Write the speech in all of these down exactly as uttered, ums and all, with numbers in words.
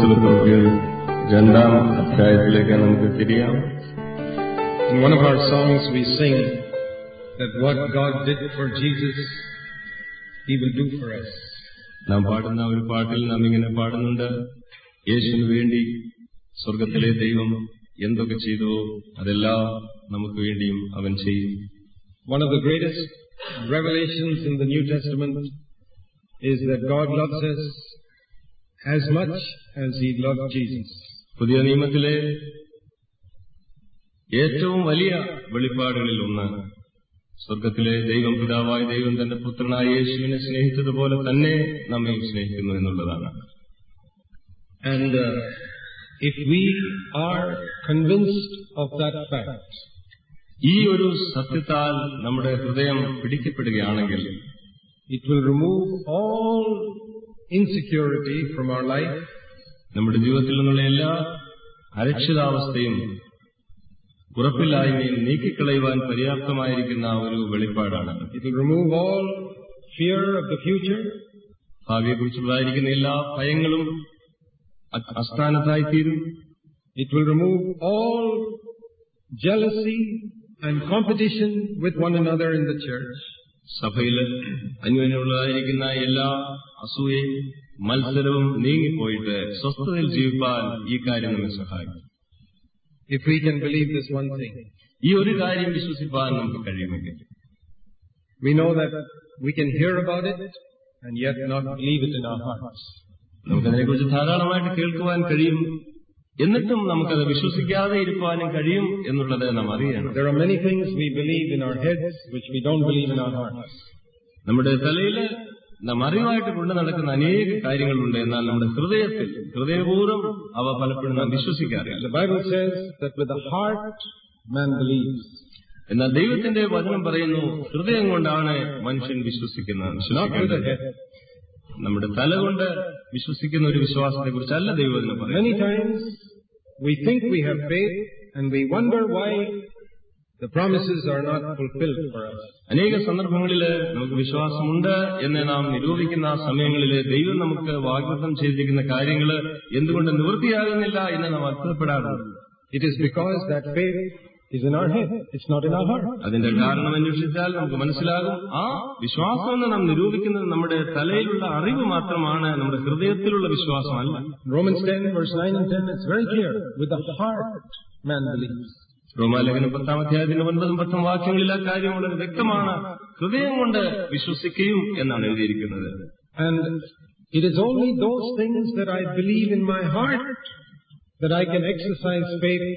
അപ്പോസ്തലപ്രവൃത്തികൾ രണ്ടാം അധ്യായത്തിലേക്ക് നമുക്ക് തിരിയാം. In one of our songs we sing that what God did for Jesus, He will do for us. നാം പാടുന്ന ഒരു പാട്ടിൽ നാം ഇങ്ങനെ പാടുന്നുണ്ട്, യേശുവിന് വേണ്ടി സ്വർഗത്തിലെ ദൈവം എന്തൊക്കെ ചെയ്തുവോ അതെല്ലാം നമുക്ക് വേണ്ടിയും അവൻ ചെയ്യും. One of the greatest revelations in the New Testament is that God loves us as much as He loved Jesus. പുതിയ നിയമത്തിലെ ഏറ്റവും വലിയ വെളിപ്പാടുകളിൽ ഒന്ന് സ്വർഗത്തിലെ ദൈവം പിതാവായ ദൈവം തന്റെ പുത്രനായ യേശുവിനെ സ്നേഹിച്ചതുപോലെ തന്നെ നമ്മെ സ്നേഹിക്കുന്നു എന്നുള്ളതാണ്. And uh, if we are convinced of that fact, ഈ ഒരു സത്യത്താൽ നമ്മുടെ ഹൃദയം പിടിക്കപ്പെടുകയാണെങ്കിൽ, it will remove all insecurity from our life. നമ്മുടെ ജീവിതത്തിൽ നിന്നുള്ള എല്ലാ അരക്ഷിതാവസ്ഥയും ഉറപ്പില്ലായ്മയും നീക്കിക്കളയുവാൻ പര്യാപ്തമായിരിക്കുന്ന ഒരു വെളിപ്പാടാണ്. It will remove all fear of the future. ഭാവിയെക്കുറിച്ചുള്ളതായിരിക്കുന്ന എല്ലാ ഭയങ്ങളും അസ്ഥാനത്തായിത്തീരും. It will remove all jealousy and competition with one another in the church. സഭയിൽ അന്യോന്യമുള്ളതായിരിക്കുന്ന എല്ലാ അസൂയയും മത്സരവും നീങ്ങിപ്പോയിട്ട് സ്വസ്ഥതയിൽ ജീവിപ്പാൻ ഈ കാര്യം നമ്മെ സഹായിക്കും. If we can believe this one thing, ഈ ഒരു കാര്യം വിശ്വസിപ്പാൻ നമുക്ക് കഴിയുമെങ്കിൽ, we know that we can hear about it and yet not believe it in our hearts. നമുക്കതിനെക്കുറിച്ച് ധാരാളമായിട്ട് കേൾക്കുവാൻ കഴിയും, എന്നിട്ടും നമുക്കത് വിശ്വസിക്കാതെ ഇരിക്കുവാനും കഴിയും എന്നുള്ളത് നാം അറിയണം. There are many things we believe in our heads which we don't believe in our hearts. നമ്മുടെ തലയിൽ നാം അറിവായിട്ട് കൊണ്ടു നടക്കുന്ന അനേക കാര്യങ്ങളുണ്ട്, എന്നാൽ നമ്മുടെ ഹൃദയത്തിൽ ഹൃദയപൂർവ്വം അവ പലപ്പോഴും നാം വിശ്വസിക്കാറില്ല. The Bible says that with the heart man believes. എന്നാൽ ദൈവത്തിന്റെ വചനം പറയുന്നു, ഹൃദയം കൊണ്ടാണ് മനുഷ്യൻ വിശ്വസിക്കുന്നത്, വിശ്വസിക്കുന്നത്. നമ്മുടെ തല കൊണ്ട് വിശ്വസിക്കുന്ന ഒരു വിശ്വാസത്തെ കുറിച്ചല്ല ദൈവവചനം പറയുന്നത്. Many times we think we have faith and we wonder why the promises are not fulfilled for us. അനേക സന്ദർഭങ്ങളിൽ നമുക്ക് വിശ്വാസമുണ്ട് എന്ന് നാം നിരൂപിക്കുന്ന സമയങ്ങളിൽ ദൈവം നമുക്ക് വാഗ്ദത്തം ചെയ്തിരിക്കുന്ന കാര്യങ്ങൾ എന്തുകൊണ്ട് നിവൃത്തിയാകുന്നില്ല എന്ന് നാം അത്ഭുതപ്പെടാറുണ്ട്. It is because that faith is in our head, it's not in our heart. അതിന്റെ കാരണം അന്വേഷിച്ചാൽ നമുക്ക് മനസ്സിലാകും, ആ വിശ്വാസം എന്ന് നാം നിരൂപിക്കുന്നത് നമ്മുടെ തലയിലുള്ള അറിവ് മാത്രമാണ്, നമ്മുടെ ഹൃദയത്തിലുള്ള വിശ്വാസമല്ല. Romans ten verse nine and ten, it's very clear, with the heart man believes. റോമാലേഖനം പത്താം അധ്യായത്തിന്റെ ഒൻപതും പത്തും വാക്യങ്ങളിൽ ആ കാര്യം വളരെ വ്യക്തമാണ്. ഹൃദയം കൊണ്ട് വിശ്വസിക്കുകയും എന്നാണ് എഴുതിയിരിക്കുന്നത്. And it is only those things that I believe in my heart that I can exercise faith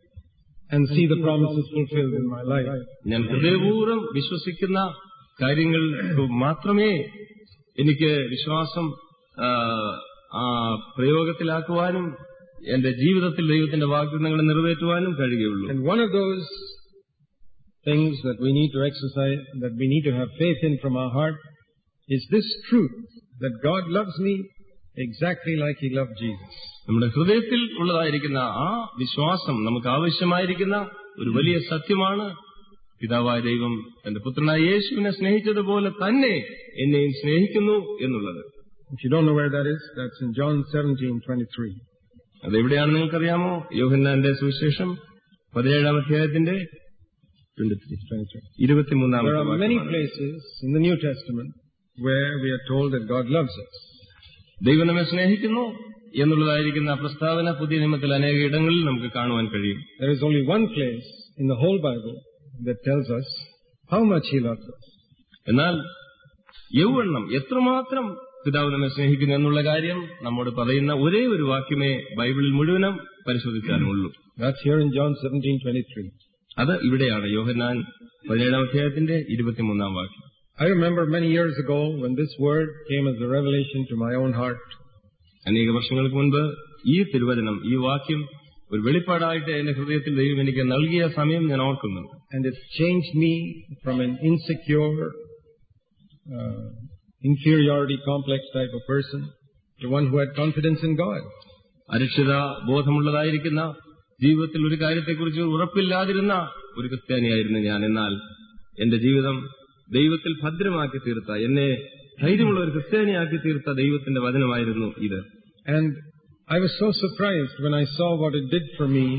and see the promises fulfilled in my life. ഞാൻ ഹൃദയപൂർവ്വം വിശ്വസിക്കുന്ന കാര്യങ്ങൾ മാത്രമേ എനിക്ക് വിശ്വാസം പ്രയോഗത്തിലാക്കുവാനും എന്റെ ജീവിതത്തിൽ ദൈവത്തിന്റെ വാഗ്ദത്തങ്ങളെ നിറവേറ്റുവാനും കഴിയുകയുള്ളൂ. And one of those things that we need to exercise, that we need to have faith in from our heart, is this truth that God loves me exactly like He loved Jesus. നമ്മുടെ ഹൃദയത്തിൽ ഉള്ളതായിരിക്കുന്ന ആ വിശ്വാസം നമുക്ക് ആവശ്യമായിരിക്കുന്ന ഒരു വലിയ സത്യമാണ്. പിതാവായ ദൈവം തന്റെ പുത്രനായ യേശുവിനെ സ്നേഹിച്ചതുപോലെ തന്നെ എന്നെയും സ്നേഹിക്കുന്നു എന്നുള്ളത്. If you don't know where that is, that's in John seventeen twenty-three. അതെവിടെയാണ് നിങ്ങൾക്കറിയാമോ? യോഹന്നാന്റെ സുവിശേഷം പതിനേഴാം അധ്യായത്തിന്റെ ഇരുപത്തിമൂന്നാം. There are many places in the New Testament where we are told that God loves us. ദൈവം നമ്മെ സ്നേഹിക്കുന്നു എന്നുള്ളതായിരിക്കുന്ന പ്രസ്താവന പുതിയ നിയമത്തിൽ അനേക ഇടങ്ങളിൽ നമുക്ക് കാണുവാൻ കഴിയും. There is only one place in the whole Bible that tells us how much He loves us. എന്നാൽ യൗവണ്ണം എത്രമാത്രം പിതാവ് നമ്മെ സ്നേഹിക്കുന്നു എന്നുള്ള കാര്യം നമ്മോട് പറയുന്ന ഒരേ ഒരു വാക്യമേ ബൈബിളിൽ മുഴുവനും പരിശോധിച്ചാലുമുള്ളൂ. That's here in John seventeen twenty-three. അത് ഇവിടെയാണ്, യോഹന്നാൻ പതിനേഴാം അധ്യായത്തിന്റെ ഇരുപത്തിമൂന്നാം വാക്യം. I remember many years ago when this word came as a revelation to my own heart. അനേക വർഷങ്ങൾക്ക് മുൻപ് ഈ തിരുവചനം, ഈ വാക്യം ഒരു വെളിപ്പാടായിട്ട് എന്റെ ഹൃദയത്തിൽ ദൈവം എനിക്ക് നൽകിയ സമയം ഞാൻ ഓർക്കുന്നു. And it changed me from an insecure, uh, inferiority complex type of person to one who had confidence in God. അരക്ഷിത ബോധമുള്ളതായിരിക്കുന്ന, ജീവിതത്തിൽ ഒരു കാര്യത്തെക്കുറിച്ച് ഉറപ്പില്ലാതിരുന്ന ഒരു ക്രിസ്ത്യാനിയായിരുന്നു ഞാൻ. എന്നാൽ എന്റെ ജീവിതം ദൈവത്തിൽ ഭദ്രമാക്കി തീർത്ത, എന്നെ ധൈര്യമുള്ള ഒരു ക്രിസ്ത്യാനിയാക്കി തീർത്ത ദൈവത്തിന്റെ വചനമായിരുന്നു ഇത്. And I was so surprised when I saw what it did for me.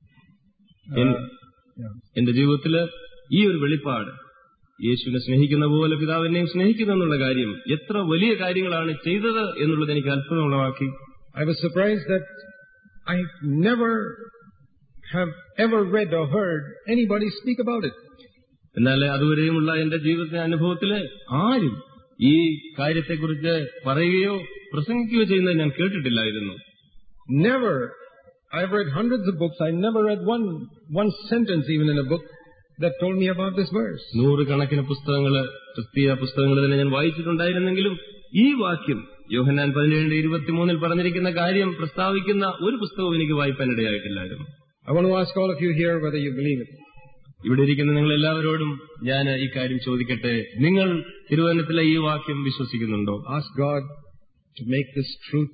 Uh, yeah. എന്റെ ജീവിതത്തില് ഈ ഒരു വെളിപ്പാട്, യേശുവിനെ സ്നേഹിക്കുന്ന പോലെ പിതാവിനെയും സ്നേഹിക്കുന്നു എന്നുള്ള കാര്യം എത്ര വലിയ കാര്യങ്ങളാണ് ചെയ്തത് എന്നുള്ളത് എനിക്ക് അത്ഭുതമുളവാക്കി. I was surprised that I never have ever read or heard anybody speak about it. എന്നാൽ അതുവരെയുമുള്ള എന്റെ ജീവിതത്തിലെ അനുഭവത്തില് ആരും ഈ കാര്യത്തെക്കുറിച്ച് പറയുകയോ പ്രസംഗിക്കുകയോ ചെയ്യുന്നത് ഞാൻ കേട്ടിട്ടില്ലായിരുന്നു. Never. I've read hundreds of books. I never read one one sentence even in a book that told me about this verse. നൂറുകണക്കിന് പുസ്തകങ്ങള്, ക്രിസ്തീയ പുസ്തകങ്ങൾ തന്നെ ഞാൻ വായിച്ചിട്ടുണ്ടായിരുന്നെങ്കിലും ഈ വാക്യം യോഹന്നാൻ പതിനേഴ് ഇരുപത്തിമൂന്നിൽ പറഞ്ഞിരിക്കുന്ന കാര്യം പ്രസ്താവിക്കുന്ന ഒരു പുസ്തകവും എനിക്ക് വായിപ്പാനിടയായിട്ടില്ലായിരുന്നു. I want to ask all of you here whether you believe it. ഇവിടെ ഇരിക്കുന്ന നിങ്ങൾ എല്ലാവരോടും ഞാൻ ഈ കാര്യം ചോദിക്കട്ടെ, നിങ്ങൾ തിരുവചനത്തിലെ ഈ വാക്യം വിശ്വസിക്കുന്നുണ്ടോ? Ask God to make this truth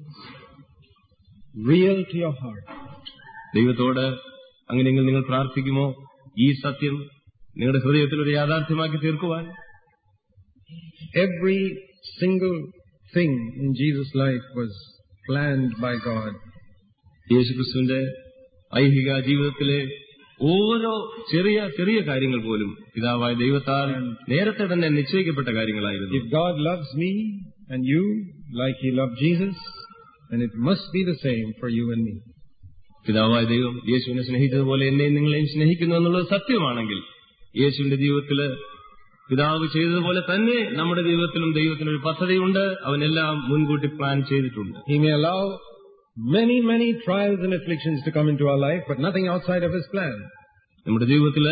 real to your heart. ദൈവത്തോട് അങ്ങനെയെങ്കിൽ നിങ്ങൾ പ്രാർത്ഥിക്കുമോ ഈ സത്യം നിങ്ങളുടെ ഹൃദയത്തിൽ ഒരു യാഥാർത്ഥ്യമാക്കി തീർക്കുവാൻ? Every single thing in Jesus' life was planned by God. യേശുക്രിസ്തുവിന്റെ ഐഹിക ജീവിതത്തിലെ ഓരോ ചെറിയ ചെറിയ കാര്യങ്ങൾ പോലും പിതാവായ ദൈവത്താൽ നേരത്തെ തന്നെ നിശ്ചയിക്കപ്പെട്ട കാര്യങ്ങളായിരുന്നു. If God loves me and you like He loved Jesus, then it must be the same for you and me. പിതാവായ ദൈവം യേശുവിനെ സ്നേഹിച്ചതുപോലെ എന്നെയും നിങ്ങളെയും സ്നേഹിക്കുന്നു എന്നുള്ളത് സത്യമാണെങ്കിൽ യേശുവിന്റെ ജീവിതത്തില് പിതാവ് ചെയ്തതുപോലെ തന്നെ നമ്മുടെ ജീവിതത്തിലും ദൈവത്തിനൊരു പദ്ധതിയുണ്ട്. അവനെല്ലാം മുൻകൂട്ടി പ്ലാൻ ചെയ്തിട്ടുണ്ട്. He may allow many, many trials and afflictions to come into our life, but nothing outside of His plan. നമ്മുടെ ജീവിതത്തില്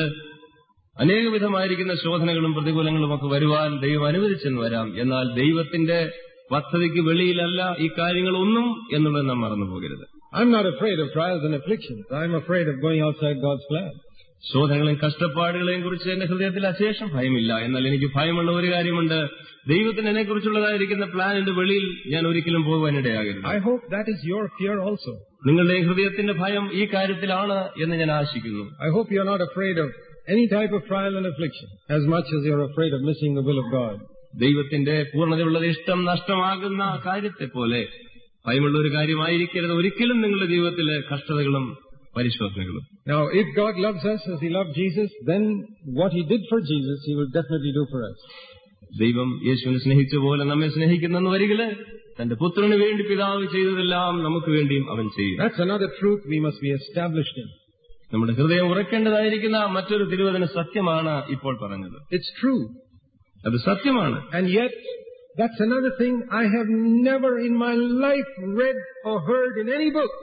അനേകവിധമായിരിക്കുന്ന ശോധനകളും പ്രതികൂലങ്ങളും ഒക്കെ വരുവാൻ ദൈവം അനുവദിച്ചെന്ന് വരാം. എന്നാൽ ദൈവത്തിന്റെ പദ്ധതിക്ക് വെളിയിലല്ല ഈ കാര്യങ്ങളൊന്നും എന്നുള്ളത് നാം മറന്നു പോകരുത്. I'm not afraid of trials and afflictions. I'm afraid of going outside God's plan. ശോധനകളെയും കഷ്ടപ്പാടുകളെയും കുറിച്ച് എന്റെ ഹൃദയത്തിൽ അശേഷം ഭയമില്ല. എന്നാൽ എനിക്ക് ഭയമുള്ള ഒരു കാര്യമുണ്ട്, ദൈവത്തിന് എന്നെ കുറിച്ചുള്ളതായിരിക്കുന്ന പ്ലാനിന്റെ വെളിയിൽ ഞാൻ ഒരിക്കലും പോകുവാനിടയാകരുത്. I hope that is your fear also. നിങ്ങളുടെ ഹൃദയത്തിന്റെ ഭയം ഈ കാര്യത്തിലാണ് എന്ന് ഞാൻ ആശിക്കുന്നു. I hope you are not afraid of any type of trial and affliction as much as you are afraid of missing the will of God. ദൈവത്തിന്റെ പൂർണ്ണതയുള്ളത് ഇഷ്ടം നഷ്ടമാകുന്ന കാര്യത്തെ പോലെ ഭയമുള്ള ഒരു കാര്യമായിരിക്കരുത് ഒരിക്കലും നിങ്ങളുടെ ജീവിതത്തിലെ കഷ്ടതകളും പരിശോധനകളും. Now, if God loves us as He loved Jesus, then what He did for Jesus, He will definitely do for us. ദൈവം യേശുവിനെ സ്നേഹിച്ച പോലെ നമ്മെ സ്നേഹിക്കുന്നെന്ന് വരികില് തന്റെ പുത്രന് വേണ്ടി പിതാവ് ചെയ്തതെല്ലാം നമുക്ക് വേണ്ടിയും അവൻ ചെയ്യും. That's another truth we must be established in. നമ്മുടെ ഹൃദയം ഉറക്കേണ്ടതായിരിക്കുന്ന മറ്റൊരു തിരുവചന സത്യമാണ് ഇപ്പോൾ പറഞ്ഞത്. It's true. അത് സത്യമാണ്. And yet, that's another thing I have never in my life read or heard in any book.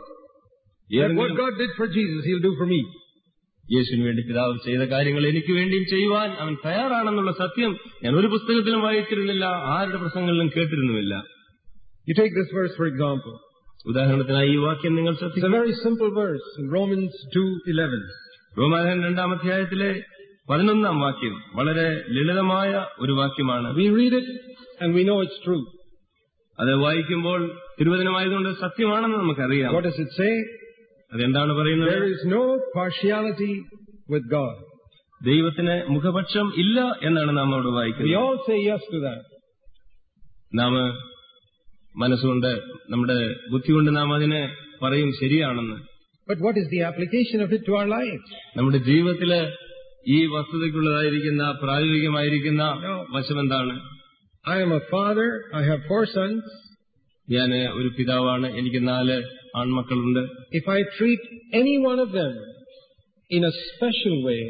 That what God did for Jesus, He'll do for me. യേശുവിന് വേണ്ടി പിതാവ് ചെയ്ത കാര്യങ്ങൾ എനിക്ക് വേണ്ടിയും ചെയ്യുവാൻ അവൻ തയ്യാറാണെന്നുള്ള സത്യം ഞാൻ ഒരു പുസ്തകത്തിലും വായിച്ചിരുന്നില്ല, ആരുടെ പ്രസംഗങ്ങളിലും കേട്ടിരുന്നുമില്ല. You take this verse for example. ഉദാഹരണത്തിനായി ഈ വാക്യം നിങ്ങൾ ശ്രദ്ധിക്കുക. It's a very simple verse in Romans two eleven. റോമാലേഖനം രണ്ടാം അധ്യായത്തിലെ പതിനൊന്നാം വാക്യം വളരെ ലളിതമായ ഒരു വാക്യമാണ്. We read it and we know it's true. അത് വായിക്കുമ്പോൾ തിരുവചനമായതുകൊണ്ട് സത്യമാണെന്ന് നമുക്കറിയാം. What does it say? അതെന്താണ് പറയുന്നത്? There is no partiality with God. ദൈവത്തിന് മുഖപക്ഷം ഇല്ല എന്നാണ് നാം അവിടെ വായിക്കുന്നത്. We all say yes to that. നാം മനസ്സുകൊണ്ട് നമ്മുടെ ബുദ്ധി കൊണ്ട് നാം അതിനെ പറയും ശരിയാണെന്ന്. But what is the application of it to our lives? നമ്മുടെ ജീവിതത്തില് ഈ വസ്തുതയ്ക്കുള്ളതായിരിക്കുന്ന പ്രായോഗികമായിരിക്കുന്ന വശം എന്താണ്? I am a father. I have four sons. ഞാൻ ഒരു പിതാവാണ്. എനിക്ക് നാല് ആൺമക്കളുണ്ട്. If I treat any one of them in a special way,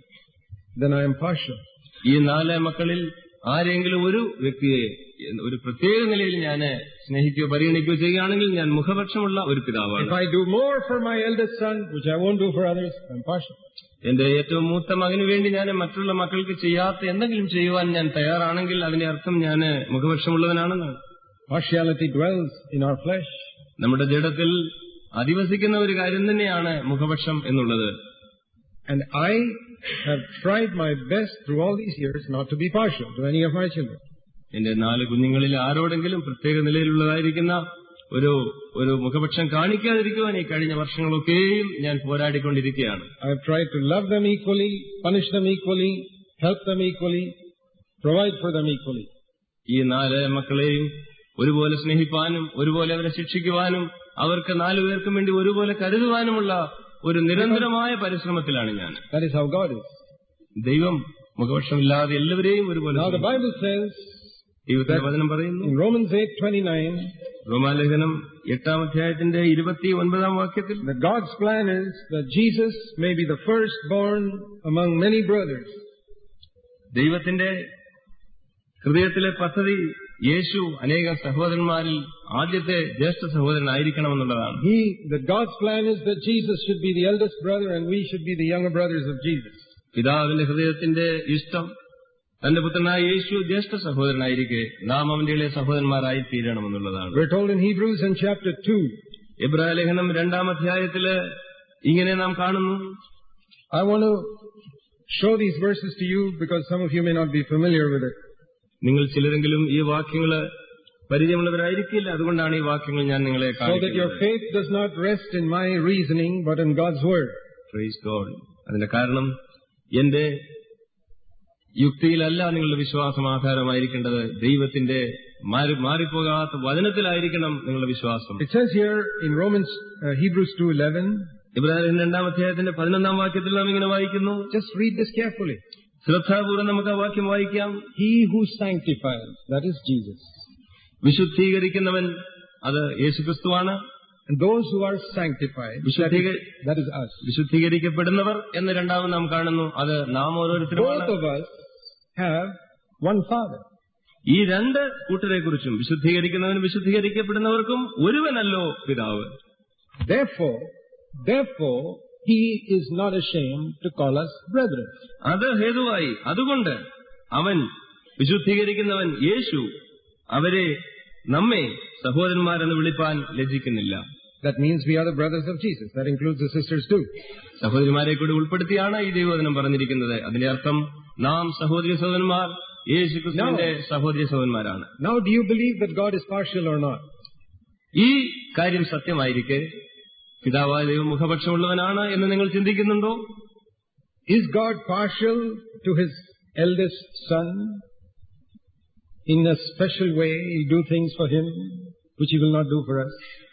then I am partial. ഈ നാല് മക്കളിൽ ആരെങ്കിലും ഒരു വ്യക്തിയെ ഒരു പ്രത്യേക നിലയിൽ ഞാൻ സ്നേഹിക്കുകയോ പരിഗണിക്കുകയോ ചെയ്യുകയാണെങ്കിൽ ഞാൻ മുഖപക്ഷമുള്ള ഒരു പിതാവാണ്. If I do more for my eldest son, which I won't do for others, I am partial. എന്റെ ഏറ്റവും മൂത്ത മകന് വേണ്ടി ഞാൻ മറ്റുള്ള മക്കൾക്ക് ചെയ്യാത്ത എന്തെങ്കിലും ചെയ്യുവാൻ ഞാൻ തയ്യാറാണെങ്കിൽ അതിന്റെ അർത്ഥം ഞാൻ മുഖപക്ഷമുള്ളവനാണെന്നാണ്. Partiality dwells in our flesh. നമ്മുടെ ജഡത്തിൽ അധിവസിക്കുന്ന ഒരു കാര്യം തന്നെയാണ് മുഖപക്ഷം എന്നുള്ളത്. And I have tried my best through all these years not to be partial to any of my children. എന്റെ നാല് കുഞ്ഞുങ്ങളിൽ ആരോടെങ്കിലും പ്രത്യേക നിലയിലുള്ളതായിരിക്കുന്ന ഒരു ഒരു മുഖപക്ഷം കാണിക്കാതിരിക്കുവാൻ ഈ കഴിഞ്ഞ വർഷങ്ങളൊക്കെയും ഞാൻ പോരാടിക്കൊണ്ടിരിക്കുകയാണ്. I have tried to love them equally, punish them equally, help them equally, provide for them equally. ഈ നാല് മക്കളെയും ഒരുപോലെ സ്നേഹിപ്പാനും ഒരുപോലെ അവരെ ശിക്ഷിക്കുവാനും അവർക്ക് നാലുപേർക്കും വേണ്ടി ഒരുപോലെ കരുതുവാനുമുള്ള ഒരു നിരന്തരമായ പരിശ്രമത്തിലാണ് ഞാൻ. That is how God is. ദൈവം മുഖപക്ഷമില്ലാതെ എല്ലാവരെയും ഒരുപോലെ. Now the Bible says, ദൈവത്തിന്റെ വചനം പറയുന്നു in Romans eight twenty-nine, റോമാലേഖനം എട്ടാം അധ്യായത്തിന്റെ ഇരുപത്തി ഒൻപതാം വാക്യത്തിൽ, that God's plan is that Jesus may be the firstborn among many brothers. ദൈവത്തിന്റെ ഹൃദയത്തിലെ പദ്ധതി യേശു അനേക സഹോദരന്മാരിൽ ആദ്യത്തെ ജ്യേഷ്ഠ സഹോദരനായിരിക്കണമെന്നുള്ളതാണ്. He, that God's plan is that Jesus should be the eldest brother and we should be the younger brothers of Jesus. പിതാവിന്റെ ഹൃദയത്തിന്റെ ഇഷ്ടം തന്റെ പുത്രനായ യേശു ജ്യേഷ്ഠ സഹോദരനായിരിക്കെ നാം അവന്റെ ഇളയ സഹോദരന്മാരായി തീരണമെന്നുള്ളതാണ്. We're told in Hebrews in chapter two. എബ്രായ ലേഖനം രണ്ടാം അധ്യായത്തില് ഇങ്ങനെ നാം കാണുന്നു. I want to show these verses to you because some of you may not be familiar with it. നിങ്ങൾ ചിലരെങ്കിലും ഈ വാക്യങ്ങള് പരിചയമുള്ളവരായിരിക്കില്ല, അതുകൊണ്ടാണ് ഈ വാക്യങ്ങൾ ഞാൻ നിങ്ങളെ കാണിക്കുന്നത്. So that your faith does not rest in my reasoning but in God's word. Praise God. അതിന്റെ കാരണം എന്റെ യുക്തിയിലല്ല നിങ്ങളുടെ വിശ്വാസം ആധാരമായിരിക്കേണ്ടത്, ദൈവത്തിന്റെ മാറിപ്പോകാത്ത വചനത്തിലായിരിക്കണം നിങ്ങളുടെ വിശ്വാസം. It says here in Romans uh, Hebrews two eleven, Ibrahim രണ്ടാം അധ്യായത്തിന്റെ പതിനൊന്നാം വാക്യത്തിൽ നാം ഇങ്ങനെ വായിക്കുന്നു. Just read this carefully. ശ്രദ്ധാപൂർവ്വം നമുക്ക് ആ വാക്യം വായിക്കാം. He who sanctifies, that is Jesus. വിശുദ്ധീകരിക്കുന്നവൻ, അത് യേശുക്രിസ്തുവാണ്. And those who are sanctified, that is us. വിശുദ്ധീകരിക്കപ്പെടുന്നവർ എന്ന് രണ്ടാമത് നാം കാണുന്നു, അത് നാം ഓരോരുത്തരുമാണ്. Both of us have one Father. ഈ രണ്ട് കൂട്ടരെ കുറിച്ചും, വിശുദ്ധീകരിക്കുന്നവനും വിശുദ്ധീകരിക്കപ്പെടുന്നവർക്കും ഒരുവനല്ലോ പിതാവ്. Therefore, therefore he is not ashamed to call us brethren. അത് ഹേതുവായി, അതുകൊണ്ട് അവൻ വിശുദ്ധീകരിക്കുന്നവൻ യേശു അവരെ നമ്മെ സഹോദരന്മാരെന്ന് വിളിപ്പാൻ ലജ്ജിക്കുന്നില്ല. That means we are the brothers of Jesus. That includes the sisters too. സഹോദരിമാരെ കൂടി ഉൾപ്പെടുത്തിയാണ് ഈ ദൈവവചനം പറഞ്ഞിരിക്കുന്നത്. അതിന്റെ അർത്ഥം നാം സഹോദരി സഹോദരന്മാർ യേശുക്രിസ്തുവിന്റെ സഹോദരി സഹോദരന്മാരാണ്. Now do you believe that God is partial or not? ഈ കാര്യം സത്യമായിരിക്കെ പിതാവായ ദൈവം മുഖപക്ഷമുള്ളവനാണ് എന്ന് നിങ്ങൾ ചിന്തിക്കുന്നുണ്ടോ? Is God partial to his eldest son? In a special way, he'll do things for him which he will not do for us.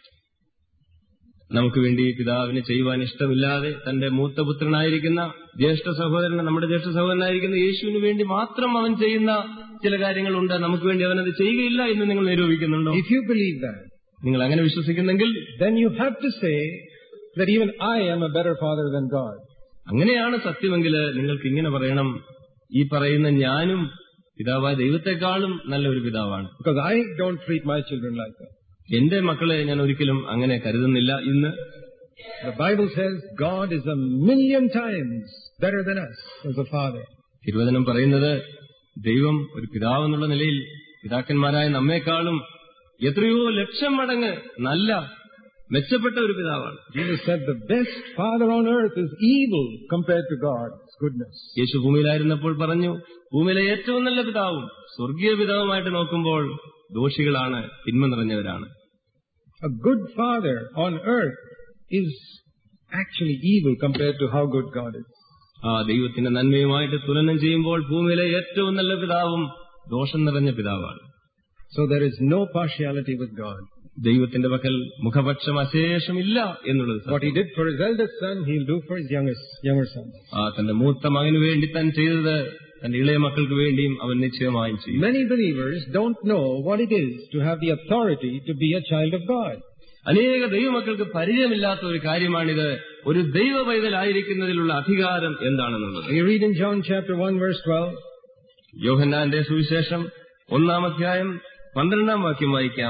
നമുക്ക് വേണ്ടി പിതാവിനെ ചെയ്യുവാൻ ഇഷ്ടമില്ലാതെ തന്റെ മൂത്ത പുത്രനായിരിക്കുന്ന ജ്യേഷ്ഠ സഹോദരൻ, നമ്മുടെ ജ്യേഷ്ഠ സഹോദരനായിരിക്കുന്ന യേശുവിന് വേണ്ടി മാത്രം അവൻ ചെയ്യുന്ന ചില കാര്യങ്ങളുണ്ട്, നമുക്ക് വേണ്ടി അവനത് ചെയ്യുകയില്ല എന്ന് നിങ്ങൾ നിരൂപിക്കുന്നുണ്ടോ? If you believe that, നിങ്ങൾ അങ്ങനെ വിശ്വസിക്കുന്നെങ്കിൽ then you have to say that even I am a better father than God. അങ്ങനെയാണ് സത്യമെങ്കിൽ നിങ്ങൾക്ക് ഇങ്ങനെ പറയണം, ഈ പറയുന്ന ഞാനും പിതാവായ ദൈവത്തെക്കാളും നല്ല ഒരു പിതാവാണ്. Because I don't treat my children like that. എന്റെ മക്കളെ ഞാൻ ഒരിക്കലും അങ്ങനെ കരുതുന്നില്ല. ഇന്ന് the Bible says God is a million times better than us as a father. തിരുവചനം പറയുന്നത് ദൈവം ഒരു പിതാവ് എന്നുള്ള നിലയിൽ പിതാക്കന്മാരായ നമ്മെക്കാളും എത്രയോ ലക്ഷം മടങ്ങ് നല്ല മെച്ചപ്പെട്ട ഒരു പിതാവാണ്. Jesus said the best father on earth is evil compared to God's goodness. യേശു ഭൂമിയിലായിരുന്നപ്പോൾ പറഞ്ഞു, ഭൂമിയിലെ ഏറ്റവും നല്ല പിതാവും സ്വർഗീയ പിതാവുമായിട്ട് നോക്കുമ്പോൾ ദോഷികളാണ്, തിന്മ നിറഞ്ഞവരാണ്. A good father on earth is actually evil compared to how good God is. ആ ദൈവത്തിന്റെ നന്മയുമായിട്ട് തുലനം ചെയ്യുമ്പോൾ ഭൂമിയിലെ ഏറ്റവും നല്ല പിതാവും ദോഷം നിറഞ്ഞ പിതാവാണ്. So there is no partiality with God. ദൈവത്തിന്റെ പക്കൽ മുഖപക്ഷം അശേഷമില്ല എന്നുള്ളത്. What he did for his eldest son, he'll do for his youngest younger son. ആ തന്റെ മൂത്ത മകന് വേണ്ടി താൻ ചെയ്തത് തന്റെ ഇളയ മക്കൾക്ക് വേണ്ടിയും അവൻ നിശ്ചയമായും ചെയ്യും. Many believers don't know what it is to have the authority to be a child of God. അനേക ദൈവമക്കൾക്ക് പരിചയമില്ലാത്ത ഒരു കാര്യമാണിത്, ഒരു ദൈവ പൈതലായിരിക്കുന്നതിലുള്ള അധികാരം എന്താണെന്നുള്ളത്. We read in John chapter one verse twelve. യോഹന്നാന്റെ സുവിശേഷം ഒന്നാം അധ്യായം പന്ത്രണ്ടാം വാക്യം വായിക്കാം.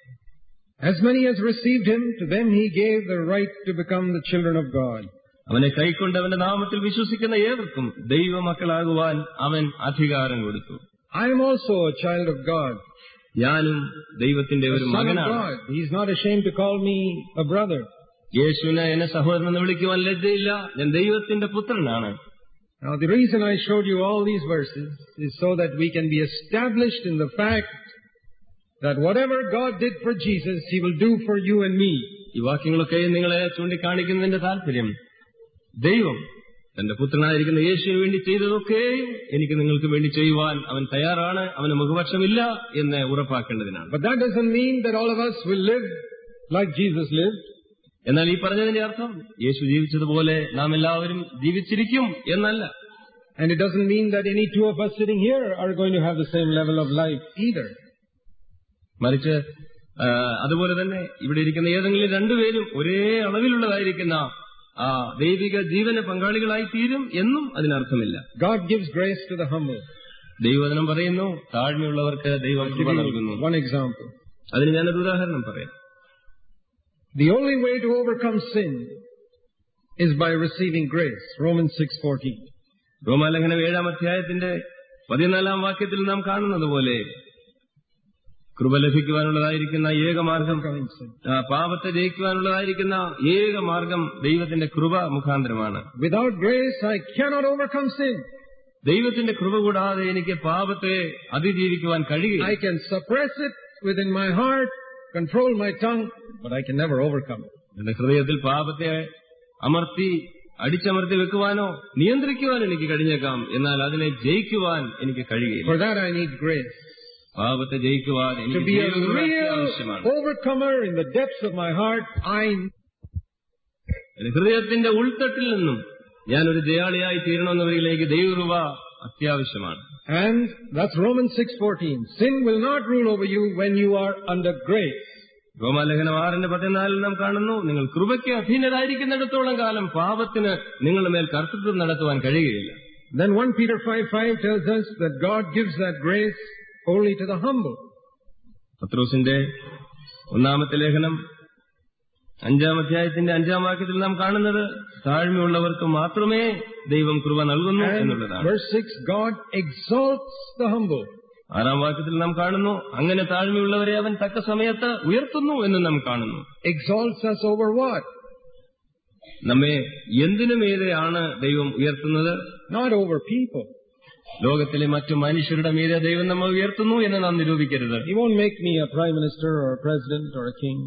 As many as received him, to them he gave the right to become the children of God. അവനെ കൈക്കൊണ്ട് അവന്റെ നാമത്തിൽ വിശ്വസിക്കുന്ന ഏവർക്കും ദൈവമക്കളാകുവാൻ അവൻ അധികാരം കൊടുത്തു. I am also a child of God. ഞാനും ദൈവത്തിന്റെ ഒരു മകനാണ്. He is not ashamed to call me a brother. യേശുവിനെ എന്നെ സഹോദരൻ എന്ന് വിളിക്കുവാൻ ലജ്ജയില്ല, ഞാൻ ദൈവത്തിന്റെ പുത്രനാണ്. Now the reason I showed you all these verses is so that we can be established in the fact that whatever God did for Jesus, he will do for you and me. ഈ വാക്യങ്ങളൊക്കെ നിങ്ങളെ ചൂണ്ടിക്കാണിക്കുന്നതിന്റെ താല്പര്യം, ദൈവം തന്റെ പുത്രനായിരിക്കുന്ന യേശുവിന് വേണ്ടി ചെയ്തതൊക്കെയും എനിക്ക് നിങ്ങൾക്ക് വേണ്ടി ചെയ്യുവാൻ അവൻ തയ്യാറാണ്, അവന് മുഖപക്ഷമില്ല എന്ന് ഉറപ്പാക്കേണ്ടതിനാണ്. But that doesn't mean that all of us will live like Jesus lived. എന്നാൽ ഈ പറഞ്ഞതിന്റെ അർത്ഥം യേശു ജീവിച്ചതുപോലെ നാം എല്ലാവരും ജീവിച്ചിരിക്കും എന്നല്ല. And it doesn't mean that any two of us sitting here are going to have the same level of life either. മറിച്ച് അതുപോലെ തന്നെ ഇവിടെ ഇരിക്കുന്ന ഏതെങ്കിലും രണ്ടുപേരും ഒരേ അളവിലുള്ളതായിരിക്കുന്ന ആ ദൈവിക ജീവന പങ്കാളികളായി തീരും എന്നും അതിനർത്ഥമില്ല. God gives grace to the humble. ദൈവവചനം പറയുന്നു താഴ്മയുള്ളവർക്ക് ദൈവം കൃപ നൽകുന്നു. One example. അതിന് ഞാനൊരു ഉദാഹരണം പറയാം. The only way to overcome sin is by receiving grace. Romans six fourteen. റോമാലേഖനം ഏഴാം അധ്യായത്തിന്റെ പതിനാലാം വാക്യത്തിൽ നാം കാണുന്നത് പോലെ കൃപ ലഭിക്കുവാനുള്ളതായിരിക്കുന്ന ഏക മാർഗം, പാപത്തെ ജയിക്കുവാനുള്ളതായിരിക്കുന്ന ഏക മാർഗം ദൈവത്തിന്റെ കൃപ മുഖാന്തരമാണ്. Without grace I cannot overcome sin. ദൈവത്തിന്റെ കൃപ കൂടാതെ എനിക്ക് പാപത്തെ അതിജീവിക്കുവാൻ കഴിയില്ല. I can suppress it within my heart, control my tongue, but I can never overcome it. എന്റെ ഹൃദയത്തിൽ പാപത്തെ അമർത്തി അടിച്ചമർത്തി വെക്കുവാനോ നിയന്ത്രിക്കുവാനോ എനിക്ക് കഴിഞ്ഞേക്കാം, എന്നാൽ അതിനെ ജയിക്കുവാൻ എനിക്ക് കഴിയില്ല. For that I need grace. പാപത്തെ ജയിക്കുവാൻ എനിക്ക് to be a real overcomer in the depths of my heart, I എന്റെ ഹൃദയത്തിന്റെ ഉൾത്തട്ടിൽ നിന്നും ഞാനൊരു ജയാളിയായി തീരണമെന്നവരിലേക്ക് ദൈവകൃപ അത്യാവശ്യമാണ്. And that's Romans six fourteen. Sin will not rule over you when you are under grace. റോമാലേഖനം ആറിന്റെ പതിനാലിൽ നാം കാണുന്നു, നിങ്ങൾ കൃപയ്ക്ക് അധീനരായിരിക്കുന്നിടത്തോളം കാലം പാപത്തിന് നിങ്ങളുടെ മേൽ കർത്തൃത്വം നടത്തുവാൻ കഴിയുകയില്ല. Then First Peter five five tells us that God gives that grace only to the humble. പത്രോസിന്റെ ഒന്നാമത്തെ ലേഖനം അഞ്ചാം അധ്യായത്തിന്റെ അഞ്ചാം വാക്യത്തിൽ നാം കാണുന്നത് താഴ്മയുള്ളവർക്ക് മാത്രമേ ദൈവം കൃപ നൽകുന്നു എന്നുള്ളതാണ്. Verse six, God exalts the humble. ആറാം വാക്യത്തിൽ നാം കാണുന്നു, അങ്ങനെ താഴ്മയുള്ളവരെ അവൻ തക്ക സമയത്ത് ഉയർത്തുന്നു എന്ന് നാം കാണുന്നു. Exalts us over what? നമ്മെ എന്തിനു മീതെയാണ് ദൈവം ഉയർത്തുന്നത്? Not over people. ലോകത്തിലെ മറ്റു മനുഷ്യരുടെ മീതെ ദൈവം നമ്മെ ഉയർത്തുന്നു എന്ന് നാം നിരൂപിക്കരുത്. He won't make me a prime minister or a president or a king.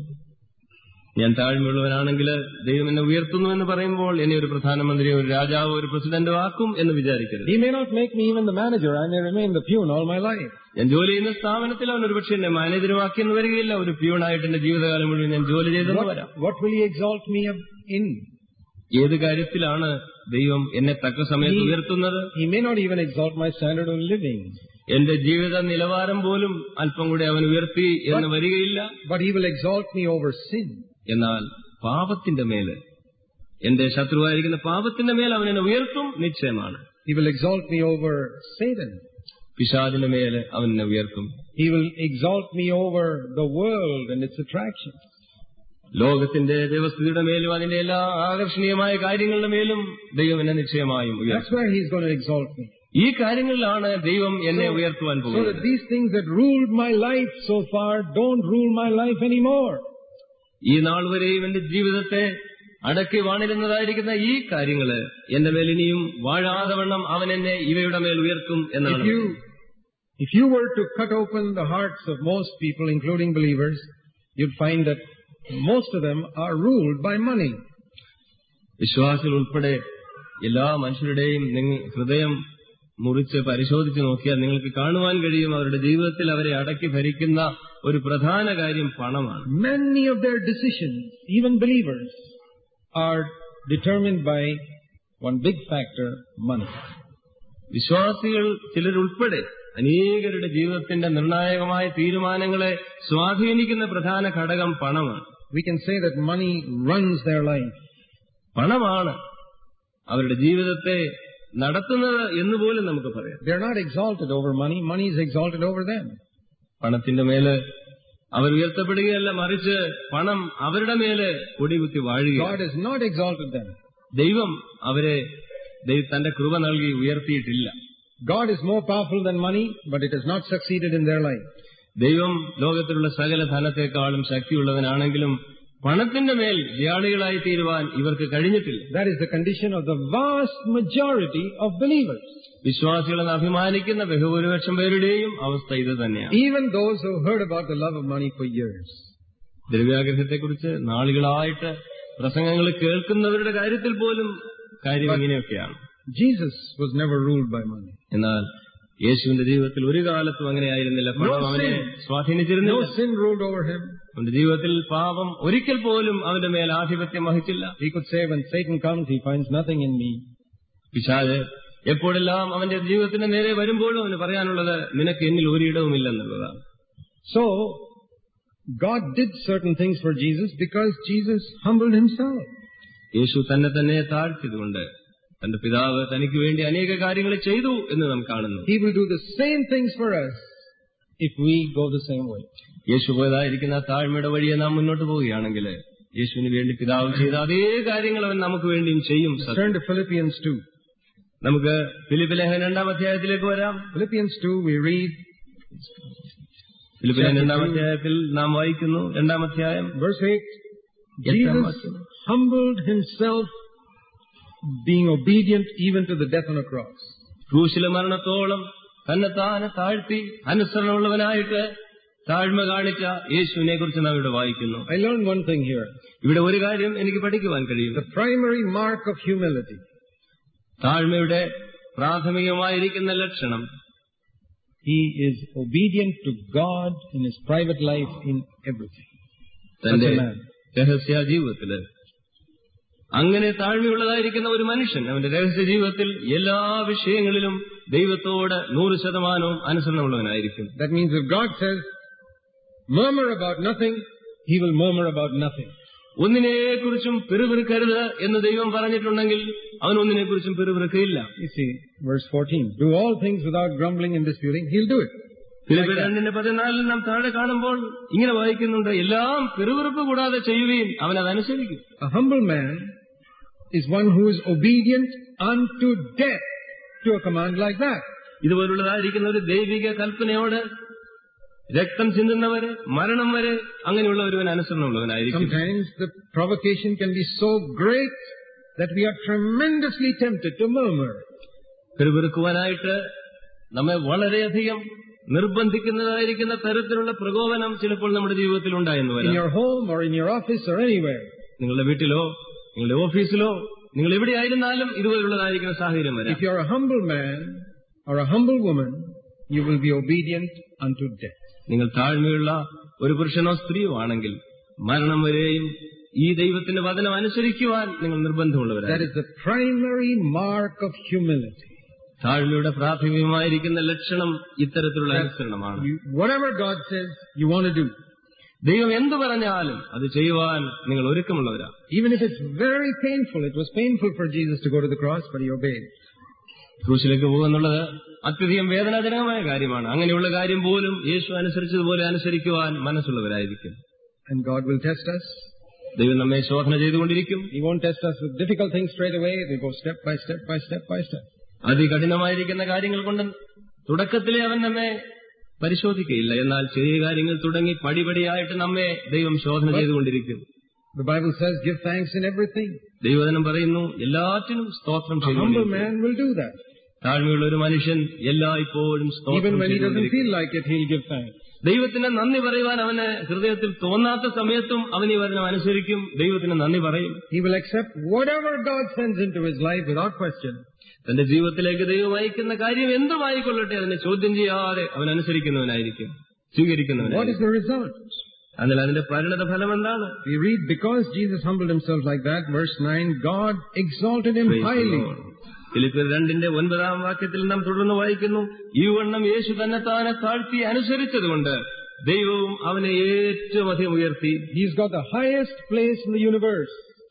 ഞാൻ താഴ്മയുള്ളവനാണെങ്കിൽ ദൈവം എന്നെ ഉയർത്തുന്നു എന്ന് പറയുമ്പോൾ എന്നെ ഒരു പ്രധാനമന്ത്രിയോ ഒരു രാജാവോ ഒരു പ്രസിഡന്റോ ആക്കും എന്ന് വിചാരിക്കരുത്. He may not make me even the manager. I may remain the peon all my life. ഞാൻ ജോലി ചെയ്യുന്ന സ്ഥാപനത്തിൽ അവൻ ഒരുപക്ഷെ എന്നെ മാനേജരുമാക്കി എന്ന് വരികയില്ല. ഒരു പ്യൂണായിട്ട് എന്റെ ജീവിതകാലം മുഴുവൻ ഞാൻ ജോലി ചെയ്തെന്ന് വരാം. What will he exalt me in? ഏത് കാര്യത്തിലാണ് ദൈവം എന്നെ തക്ക സമയത്ത് ഉയർത്തുന്നത്? He may not even exalt my standard of living. എന്റെ ജീവിത നിലവാരം പോലും അല്പം കൂടെ അവൻ ഉയർത്തി എന്ന് വരികയില്ല. But he will exalt me over sin. എന്നാൽ പാപത്തിന്റെ മേല്, എന്റെ ശത്രുവായിരിക്കുന്ന പാപത്തിന്റെ മേൽ അവൻ എന്നെ ഉയർത്തും നിശ്ചയമാണ്. He will exalt me over Satan. പിശാചിന്റെ മേല് അവൻ എന്നെ ഉയർത്തും. He will exalt me over the world and its attractions. ലോകത്തിന്റെ വ്യവസ്ഥിതിയുടെ മേലും അതിന്റെ എല്ലാ ആകർഷണീയമായ കാര്യങ്ങളുടെ മേലും ദൈവം എന്നെ നിശ്ചയമായും ഉയർത്തും. That's where he's going to exalt me. ഈ കാര്യങ്ങളിലാണ് ദൈവം എന്നെ ഉയർത്തുവാൻ പോകുന്നത്. So that these things that ruled my life so far don't rule my life anymore. ഈ നാൾ വരെയും എന്റെ ജീവിതത്തെ അടക്കി വാണിരുന്നതായിരിക്കുന്ന ഈ കാര്യങ്ങള് എന്റെ മേൽ ഇനിയും വാഴാതെ വണ്ണം അവൻ എന്നെ ഇവയുടെ മേൽ ഉയർത്തും എന്നാണ്. If you, if you were to cut open the hearts of most people, including believers, you'd find that most of them are ruled by money. വിശ്വാസികൾ ഉൾപ്പെടെ എല്ലാ മനുഷ്യരുടെയും ഹൃദയം മുറിച്ച് പരിശോധിച്ച് നോക്കിയാൽ നിങ്ങൾക്ക് കാണുവാൻ കഴിയും അവരുടെ ജീവിതത്തിൽ അവരെ അടക്കി ഭരിക്കുന്ന ഒരു പ്രധാന കാര്യം പണമാണ്. Many of their decisions, even believers, are determined by one big factor, money. വിശ്വാസികൾ ചിലരുൾപ്പെടെ അനേകരുടെ ജീവിതത്തിന്റെ നിർണായകമായ തീരുമാനങ്ങളെ സ്വാധീനിക്കുന്ന പ്രധാന ഘടകം പണമാണ്. We can say that money runs their life. പണമാണ് അവരുടെ ജീവിതത്തെ നടത്തുന്നത് എന്നുപോലും നമുക്ക് പറയാം. They are not exalted over money. Money is exalted over them. പണത്തിന്റെ മേല് അവർ ഉയർത്തപ്പെടുകയല്ല, മറിച്ച് പണം അവരുടെ മേല് കൊടികുത്തി വാഴുക. God has not exalted them. ദൈവം അവരെ തന്റെ കൃപ നൽകി ഉയർത്തിയിട്ടില്ല. God is more powerful than money, but it has not succeeded in their life. ദൈവം ലോകത്തിലുള്ള സകല ധനത്തെക്കാളും ശക്തിയുള്ളവനാണെങ്കിലും പണത്തിന്റെ മേൽ ജയാളികളായി തീരുവാൻ ഇവർക്ക് കഴിഞ്ഞിട്ടില്ല. That is the condition of the vast majority of believers. വിശ്വാസികളെന്ന് അഭിമാനിക്കുന്ന ബഹുഭൂരിപക്ഷം പേരുടെയും അവസ്ഥ ഇത് തന്നെയാണ്. Even those who heard about the love of money for years. ദ്രവ്യാഗ്രഹത്തെക്കുറിച്ച് നാളുകളായിട്ട് പ്രസംഗങ്ങൾ കേൾക്കുന്നവരുടെ കാര്യത്തിൽ പോലും കാര്യം ഇങ്ങനെയൊക്കെയാണ്. Jesus was never ruled by money. എന്നാൽ യേശുവിന്റെ ജീവിതത്തിൽ ഒരു കാലത്തും അങ്ങനെയായിരുന്നില്ല. പണം അവനെ സ്വാധീനിച്ചിരുന്നില്ല. No sin ruled over him. അവന്റെ ജീവിതത്തിൽ പാപം ഒരിക്കൽ പോലും അവന്റെ മേൽ ആധിപത്യം വഹിച്ചില്ല. He could say, when Satan comes, he finds nothing in me. പിശാച് എപ്പോഴെല്ലാം അവന്റെ ജീവിതത്തിന് നേരെ വരുമ്പോഴും അവന് പറയാനുള്ളത് നിനക്ക് എന്നിൽ ഒരിടവുമില്ലെന്നുള്ളതാണ്. So, God did certain things for Jesus because Jesus humbled himself. യേശു തന്നെ തന്നെ താഴ്ത്തിയതുകൊണ്ട് തന്റെ പിതാവ് തനിക്ക് വേണ്ടി അനേക കാര്യങ്ങൾ ചെയ്തു എന്ന് നാം കാണുന്നു. He will do the same things for us if we go the same way. യേശു പോയതായിരിക്കുന്ന താഴ്മയുടെ വഴിയെ നാം മുന്നോട്ട് പോവുകയാണെങ്കിൽ യേശുവിന് വേണ്ടി പിതാവ് ചെയ്ത അതേ കാര്യങ്ങൾ അവൻ നമുക്ക് വേണ്ടിയും ചെയ്യും. Turn to Philippians two. നമുക്ക് ഫിലിപ്പി ലേഖനം രണ്ടാം അധ്യായത്തിലേക്ക് വരാം. Philippians two we read. Philippi ലേഖനം രണ്ടാം അധ്യായത്തിൽ നാം വായിക്കുന്നു. രണ്ടാം അധ്യായം verse eight. Jesus humbled himself, being obedient even to the death on a cross. ക്രൂശിലെ മരണത്തോളം തന്നെത്താനെ താഴ്ത്തി അനുസരണമുള്ളവനായിട്ട് താഴ്മ കാണിച്ച യേശുവിനെ കുറിച്ച് നാം ഇവിടെ വായിക്കുന്നു. I learned one thing here. ഇവിടെ ഒരു കാര്യം എനിക്ക് പഠിക്കുവാൻ കഴിയും. The primary mark of humility. താഴ്മയുടെ പ്രാഥമികമായിരിക്കുന്ന ലക്ഷണം, he is obedient to God in his private life in everything. തന്റെ രഹസ്യ ജീവിതത്തില് അങ്ങനെ താഴ്മയുള്ളതായിരിക്കുന്ന ഒരു മനുഷ്യൻ അവന്റെ രഹസ്യ ജീവിതത്തിൽ എല്ലാ വിഷയങ്ങളിലും ദൈവത്തോട് നൂറ് ശതമാനവും അനുസരണമുള്ളവനായിരിക്കും. That means if God says, murmur about nothing, he will murmur about nothing. ഒന്നിനെക്കുറിച്ചും പിറുപിറുക്കരുത് എന്ന് ദൈവം പറഞ്ഞിട്ടുണ്ടെങ്കിൽ അവൻ ഒന്നിനെക്കുറിച്ചും പിറുപിറുക്കയില്ല. You see, verse fourteen, do all things without grumbling and disputing, he'll do it. Philippi രണ്ടിന്റെ പതിനാലിൽ നാം താഴെ കാണുമ്പോൾ ഇങ്ങനെ വായിക്കുന്നുണ്ട്, എല്ലാം പിറുപിറുപ്പ് കൂടാതെ ചെയ്യുകയും അവൻ അതനുസരിക്കും. A humble man is one who is obedient unto death to a command like that. ഇതുപോലുള്ളതായിരിക്കുന്ന ഒരു ദൈവിക കൽപ്പനയോട് രക്തം ചിന്തുന്നവരെ മരണം വരെ അങ്ങനെയുള്ള ഒരുവൻ അനുസരണമുള്ളവനായിരിക്കും. Sometimes the provocation can be so great that we are tremendously tempted to murmur. പിറുപിറുക്കുവാനായിട്ട് നമ്മെ വളരെയധികം നിർബന്ധിക്കുന്നതായിരിക്കുന്ന തരത്തിലുള്ള പ്രകോപനം ചിലപ്പോൾ നമ്മുടെ ജീവിതത്തിൽ ഉണ്ടായെന്ന് വരാം. In your home or in your office or anywhere. നിങ്ങളുടെ വീട്ടിലോ നിങ്ങളുടെ ഓഫീസിലോ നിങ്ങൾ എവിടെയായിരുന്നാലും ഇതുപോലുള്ളതായിരിക്കുന്ന സാഹചര്യം വരാം. If you are a humble man or a humble woman, you will be obedient unto death. നിങ്ങൾ താഴ്മയുള്ള ഒരു പുരുഷനോ സ്ത്രീയോ ആണെങ്കിൽ മരണം വരെയും ഈ ദൈവത്തിന്റെ വചനം അനുസരിക്കുവാൻ നിങ്ങൾ നിർബന്ധമുള്ളവരാണ്. That is the primary mark of humility. താഴ്മയുടെ പ്രാഥമികമായിരിക്കുന്ന ലക്ഷണം ഇത്തരത്തിലുള്ള അനുസരണമാണ്. Whatever God says, you want to do. ദൈവം എന്ത് പറഞ്ഞാലും അത് ചെയ്യുവാൻ നിങ്ങൾ ഒരുക്കമുള്ളവരാണ്. Even if it's very painful, it was painful for Jesus to go to the cross, but he obeyed. ക്രൂശിലേക്ക് പോകുന്നുള്ളത് അത്യധികം വേദനാജനകമായ കാര്യമാണ്. അങ്ങനെയുള്ള കാര്യം പോലും യേശു അനുസരിച്ചതുപോലെ അനുസരിക്കുവാൻ മനസ്സുള്ളവരായിരിക്കും. And God will test us. ദൈവം നമ്മെ ശോധന ചെയ്തുകൊണ്ടിരിക്കും. He won't test us with difficult things straight away. We go step by step by step by step. അതികഠിനമായിരിക്കുന്ന കാര്യങ്ങൾ കൊണ്ട് തുടക്കത്തിലെ അവൻ നമ്മെ പരിശോധിക്കുകയില്ല. എന്നാൽ ചെറിയ കാര്യങ്ങൾ തുടങ്ങി പടിപടിയായിട്ട് നമ്മെ ദൈവം ശോധന ചെയ്തുകൊണ്ടിരിക്കും. The Bible says, give thanks in everything. ദൈവവചനം പറയുന്നു, എല്ലാറ്റിനും സ്തോത്രം ചെയ്യുക. A humble man will do that. താഴ്മയുള്ള ഒരു മനുഷ്യൻ എല്ലായ്പ്പോഴും സ്തോത്രം Even when he doesn't feel like it, he'll give thanks. ദൈവത്തിന് നന്ദി പറയുവാൻ അവന് ഹൃദയത്തിൽ തോന്നാത്ത സമയത്തും അവൻ ഈ വചനം അനുസരിക്കും, ദൈവത്തിന് നന്ദി പറയും. He will accept whatever God sends into his life without question. തന്റെ ജീവിതത്തിലേക്ക് ദൈവം അയക്കുന്ന കാര്യം എന്തുമായിക്കൊള്ളട്ടെ അതിനെ ചോദ്യം ചെയ്യാതെ അവൻ അനുസരിക്കുന്നവനായിരിക്കും, സ്വീകരിക്കുന്നവനായിരിക്കും. What is the result? അതിനാൽ അതിന്റെ പരിണത ഫലം എന്താണ്? We read, because Jesus humbled himself like that, verse nine, God exalted him highly. ഫിലിപ്പിയർ രണ്ടിന്റെ ഒൻപതാം വാക്യത്തിൽ നാം തുടർന്ന് വായിക്കുന്നു, ഈ വണ്ണം യേശു തന്നെ താനെ താഴ്ത്തി അനുസരിച്ചതുകൊണ്ട് ദൈവവും അവനെ ഏറ്റവും അധികം ഉയർത്തി. He's got the highest place in the universe.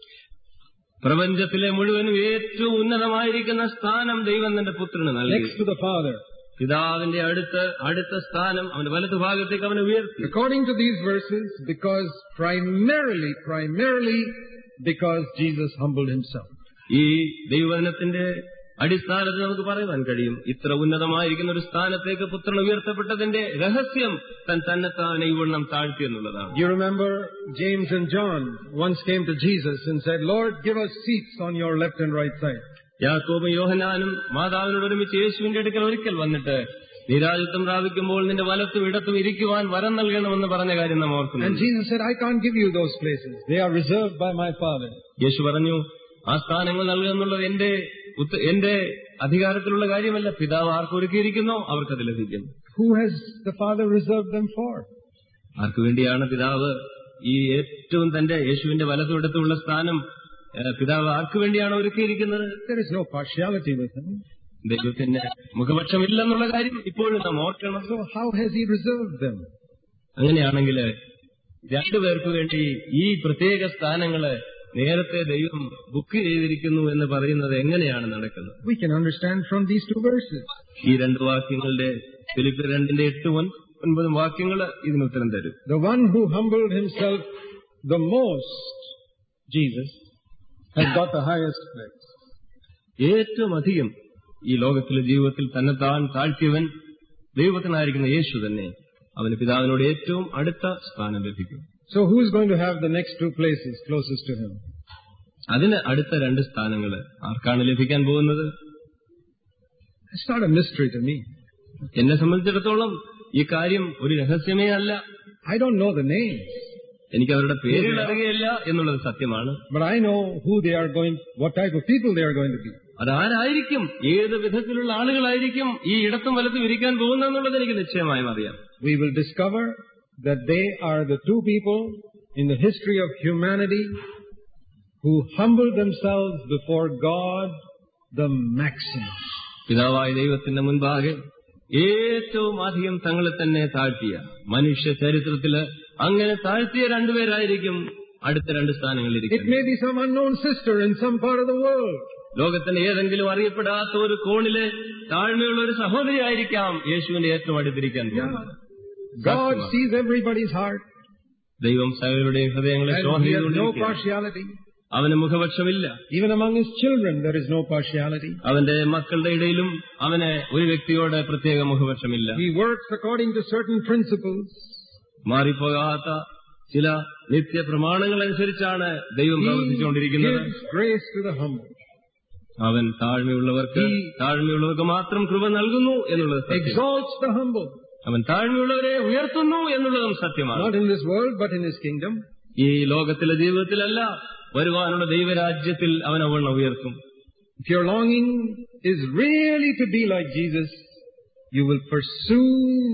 പ്രപഞ്ചത്തിലെ മുഴുവനും ഏറ്റവും ഉന്നതമായിരിക്കുന്ന സ്ഥാനം ദൈവം തന്റെ പുത്രന് നൽകി. Next to the Father. പിതാവിന്റെ അടുത്ത് അടുത്ത സ്ഥാനം അവന്റെ വലതു ഭാഗത്തേക്ക് അവനെ ഉയർത്തി. According to these verses, because primarily, primarily because Jesus humbled himself. ഈ ദൈവവചനത്തിന്റെ അടിസ്ഥാനത്തിൽ നമുക്ക് പറയുവാൻ കഴിയും, ഇത്ര ഉന്നതമായിരിക്കുന്ന ഒരു സ്ഥാനത്തേക്ക് പുത്രൻ ഉയർത്തപ്പെട്ടതിന്റെ രഹസ്യം താൻ തന്നെത്താൻ ഈ വണ്ണം താഴ്ത്തി എന്നുള്ളതാണ്. You remember James and John once came to Jesus and said, Lord, give us seats on your left and right side. യാക്കോബും യോഹന്നാനും മാതാവിനോട് ഒരുമിച്ച് യേശുവിന്റെ അടുക്കൽ ഒരിക്കൽ വന്നിട്ട്, നീ രാജ്യത്വം പ്രാപിക്കുമ്പോൾ നിന്റെ വലത്തും ഇടത്തും ഇരിക്കുവാൻ വരം നൽകണമെന്ന് പറഞ്ഞ കാര്യം നാം ഓർക്കുന്നു. And Jesus said, I can't give you those places. They are reserved by my Father. യേശു പറഞ്ഞു, ആ സ്ഥാനങ്ങൾ നൽകുക എന്നുള്ളത് എന്റെ എന്റെ അധികാരത്തിലുള്ള കാര്യമല്ല, പിതാവ് ആർക്കൊരുക്കിയിരിക്കുന്നോ അവർക്കത് ലഭിക്കും. Who has the Father reserved them for? ആർക്കു വേണ്ടിയാണ് പിതാവ് ഈ ഏറ്റവും തന്റെ യേശുവിന്റെ വലതുവിടത്തുള്ള സ്ഥാനം പിതാവ് ആർക്കു വേണ്ടിയാണ് ഒരുക്കിയിരിക്കുന്നത്? There is no partiality with him. ദൈവത്തിന്റെ മുഖപക്ഷമില്ലെന്നുള്ള കാര്യം ഇപ്പോഴും നാം ഓർക്കണം. So how has he reserved them? അങ്ങനെയാണെങ്കിൽ രണ്ടുപേർക്ക് വേണ്ടി ഈ പ്രത്യേക സ്ഥാനങ്ങള് നേരത്തെ ദൈവം ബുക്ക് ചെയ്തിരിക്കുന്നു എന്ന് പറയുന്നത് എങ്ങനെയാണ് നടക്കുന്നത്? We can understand from these two verses. ഈ രണ്ട് വാക്യങ്ങളുടെ ഫിലിപ്പിയർ രണ്ടിന്റെ എട്ട് ഒൻപതും വാക്യങ്ങൾ ഇതിന് ഉത്തരം തരും. The one who humbled himself the most, Jesus, has got the highest place. ഏറ്റവും അധികം ഈ ലോകത്തിലെ ജീവിതത്തിൽ തന്നെ താൻ താഴ്ത്തിയവൻ ദൈവത്തിനായിരിക്കുന്ന യേശു തന്നെ. അവന് പിതാവിനോട് ഏറ്റവും അടുത്ത സ്ഥാനം ലഭിക്കും. So who is going to have the next two places closest to him? അതിന് അടുത്ത രണ്ട് സ്ഥാനങ്ങൾ ആർക്കാണ് ലഭിക്കാൻ പോകുന്നത്? It's not a mystery to me. എന്നെ സംബന്ധിച്ചിടത്തോളം ഈ കാര്യം ഒരു രഹസ്യമേ അല്ല. I don't know the names. എനിക്ക് അവരുടെ പേരുകൾ അറിയുകയില്ല എന്നുള്ളത് സത്യമാണ്. But I know who they are going, what type of people they are going to be. അതാരായിരിക്കും, ഏത് വിധത്തിലുള്ള ആളുകളായിരിക്കും ഈ ഇടത്തും വലത്തും ഇരിക്കാൻ പോകുന്നതെന്നുള്ളത് എനിക്ക് നിശ്ചയമായും അറിയാം. We will discover that they are the two people in the history of humanity who humbled themselves before God the maximum. പിതാവായ ദൈവത്തിന്റെ മുൻപാകെ ഏറ്റവും അധികം തങ്ങളെ തന്നെ താഴ്ത്തിയ മനുഷ്യ ചരിത്രത്തില് അങ്ങനെ താഴ്ത്തിയ രണ്ടുപേരായിരിക്കും അടുത്ത രണ്ട് സ്ഥാനങ്ങളിലിരിക്കും. It may be some unknown sister in some part of the world. ലോകത്തിന്റെ ഏതെങ്കിലും അറിയപ്പെടാത്ത ഒരു കോണിലെ താഴ്മയുള്ള ഒരു സഹോദരി ആയിരിക്കാം യേശുവിന്റെ ഏറ്റവും അടുത്തിരിക്കാൻ പോകുന്നത്. God sees everybody's heart. ദൈവം സകലരുടെയും ഹൃദയങ്ങളെ ശോധിച്ചുകൊണ്ടിരിക്കുന്നു. അവന് മുഖപക്ഷമില്ല. Even among his children there is no partiality. അവന്റെ മക്കളുടെ ഇടയിലും അവന് ഒരു വ്യക്തിയോട് പ്രത്യേക മുഖപക്ഷമില്ല. He works according to certain principles. മാറിപ്പോകാത്ത ചില നിത്യ പ്രമാണങ്ങൾ അനുസരിച്ചാണ് ദൈവം പ്രവർത്തിച്ചുകൊണ്ടിരിക്കുന്നത്. He gives grace to the humble. അവൻ താഴ്മയുള്ളവർക്ക് താഴ്മയുള്ളവർക്ക് മാത്രം കൃപ നൽകുന്നു എന്നുള്ളത് സത്യം. Exalts the humble. അവൻ താഴ്മയുള്ളവരെ ഉയർത്തുന്നു എന്നുള്ളതും സത്യമാണ്. Not in this world but in his kingdom. ഈ ലോകത്തിലെ ജീവിതത്തിലല്ല, വരുവാനുള്ള ദൈവരാജ്യത്തിൽ അവൻ അവനെ ഉയർത്തും. If your longing is really to be like Jesus, you will pursue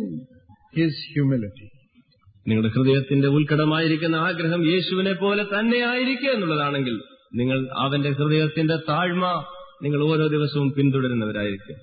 his humility. നിങ്ങളുടെ ഹൃദയത്തിന്റെ ഉൾക്കടമായിരിക്കുന്ന ആഗ്രഹം യേശുവിനെ പോലെ തന്നെ ആയിരിക്കുക എന്നുള്ളതാണെങ്കിൽ നിങ്ങൾ അവന്റെ ഹൃദയത്തിന്റെ താഴ്മ നിങ്ങൾ ഓരോ ദിവസവും പിന്തുടരുന്നവരായിരിക്കും.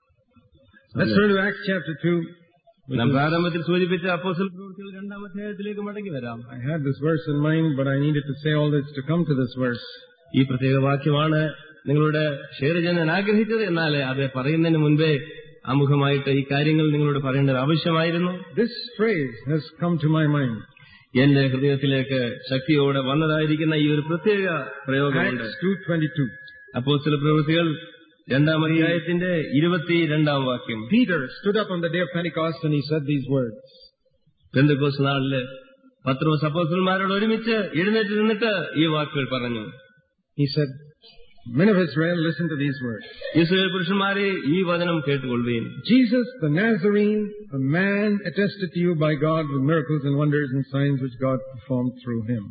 Let's turn to Acts chapter two. നാം പ്രാരംഭത്തിൽ സൂചിപ്പിച്ച അപ്പോസ്തല പ്രവൃത്തികൾ രണ്ടാം അധ്യായത്തിലേക്ക് മടങ്ങി വരാം. I had this verse in mind, but I needed to say all this to come to this verse. ഈ പ്രത്യേക വാക്യമാണ് നിങ്ങളുടെ ഷെയർ ചെയ്യാൻ ഞാൻ ആഗ്രഹിച്ചത്. എന്നാൽ അത് പറയുന്നതിന് മുൻപേ ആമുഖമായിട്ട് ഈ കാര്യങ്ങൾ നിങ്ങളോട് പറയേണ്ടത് ആവശ്യമായിരുന്നു. This phrase has come to my mind. എന്റെ ഹൃദയത്തിലേക്ക് ശക്തിയോടെ വന്നതായിരിക്കുന്ന ഈ ഒരു പ്രത്യേക പ്രയോഗമുണ്ട്. Acts two twenty-two. അപ്പോസ്തല പ്രവൃത്തികൾ രണ്ടാം അധ്യായത്തിന്റെ ഇരുപത്തിരണ്ടാം വാക്യം. Peter stood up on the day of Pentecost and he said these words. Pentecost നാളില് പത്രോസ് അപ്പോസ്തലന്മാരോട് ഒരുമിച്ച് എഴുന്നേറ്റ് നിന്നിട്ട് ഈ വാക്കുകൾ പറഞ്ഞു. He said, Men of Israel, listen to these words. Israel പുരുഷന്മാരെ, ഈ വചനം കേട്ടുകൊള്ളുവീൻ. Jesus the Nazarene, a man attested to you by God with miracles and wonders and signs which God performed through him.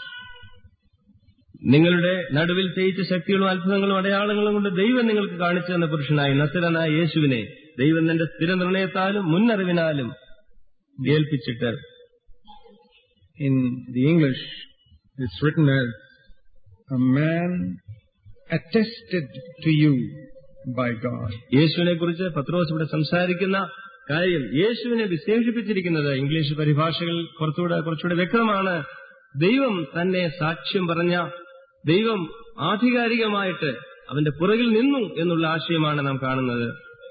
നിങ്ങളുടെ നടുവിൽ ചെയ്യിച്ച ശക്തികളും അത്ഭുതങ്ങളും അടയാളങ്ങളും കൊണ്ട് ദൈവം നിങ്ങൾക്ക് കാണിച്ചു തന്ന പുരുഷനായി നസറനായ യേശുവിനെ ദൈവം തന്റെ സ്ഥിരനിർണയത്താലും മുന്നറിവിനാലും ഏൽപ്പിച്ചിട്ട്. In the English, it's written as a man attested to you by God. യേശുവിനെ കുറിച്ച് പത്രോസ് ഇവിടെ സംസാരിക്കുന്ന കാര്യം യേശുവിനെ വിശേഷിപ്പിച്ചിരിക്കുന്നത് ഇംഗ്ലീഷ് പരിഭാഷകൾ കുറച്ചുകൂടെ കുറച്ചുകൂടെ വ്യക്തമാണ്. ദൈവം തന്നെ സാക്ഷ്യം പറഞ്ഞ, ദൈവം ആധികാരികമായിട്ട് അവന്റെ പുറകിൽ നിന്നു എന്നുള്ള ആശയമാണ് നാം കാണുന്നത്.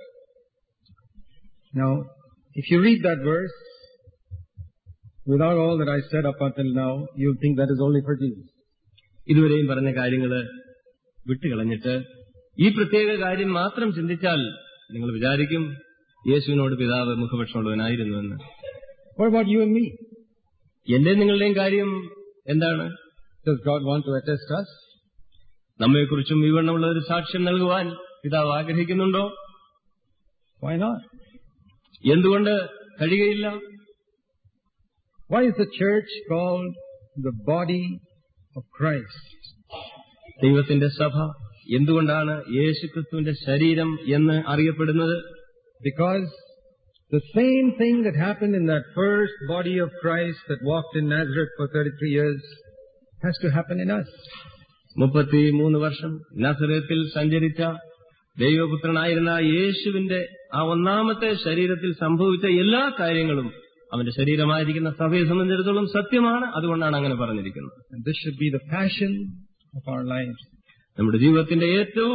Now, if you read that verse, without all that I said up until now, you'll think that is only for Jesus. ഇതുവരെയും പറഞ്ഞ കാര്യങ്ങള് വിട്ടുകളഞ്ഞിട്ട് ഈ പ്രത്യേക കാര്യം മാത്രം ചിന്തിച്ചാൽ നിങ്ങൾ വിചാരിക്കും യേശുവിനോട് പിതാവ് മുഖപക്ഷമുള്ളവനായിരുന്നു എന്ന്. What about you and me? എന്റെ നിങ്ങളുടെയും കാര്യം എന്താണ്? Does God want to attest us? നമ്മെക്കുറിച്ചും വിവരണമുള്ള ഒരു സാക്ഷ്യം നൽകുവാൻ പിതാവ് ആഗ്രഹിക്കുന്നുണ്ടോ? Why not? എന്തുകൊണ്ട് കഴിയുകയില്ല? Why is the church called the body of Christ? ദൈവത്തിന്റെ സഭ എന്തുകൊണ്ടാണ് യേശുക്രിസ്തുവിന്റെ ശരീരം എന്ന് അറിയപ്പെടുന്നത്? Because The same thing that happened in that first body of Christ that walked in Nazareth for thirty-three years has to happen in us. മുപ്പത്തിമൂന്ന് വർഷം നസറേത്തിൽ സഞ്ചരിച്ച ദൈവപുത്രനായിരുന്ന യേശുവിന്റെ ആ ഒന്നാമത്തെ ശരീരത്തിൽ സംഭവിച്ച എല്ലാ കാര്യങ്ങളും അവന്റെ ശരീരമായിരിക്കുന്ന സഭയെ സംബന്ധിച്ചിടത്തോളം സത്യമാണ്. അതുകൊണ്ടാണ് അങ്ങനെ പറഞ്ഞിരിക്കുന്നത്. And this should be the passion of our lives. നമ്മുടെ ജീവിതത്തിന്റെ ഏറ്റവും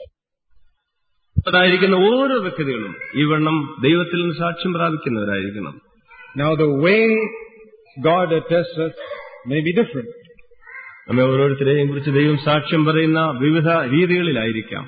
ായിരിക്കുന്ന ഓരോ വ്യക്തികളും ഈ വണ്ണം ദൈവത്തിൽ നിന്ന് സാക്ഷ്യം പ്രാപിക്കുന്നവരായിരിക്കണം. Now the way God attests us may be different. നമ്മെ ഓരോരുത്തരെയും കുറിച്ച് ദൈവം സാക്ഷ്യം പറയുന്ന വിവിധ രീതികളിലായിരിക്കാം.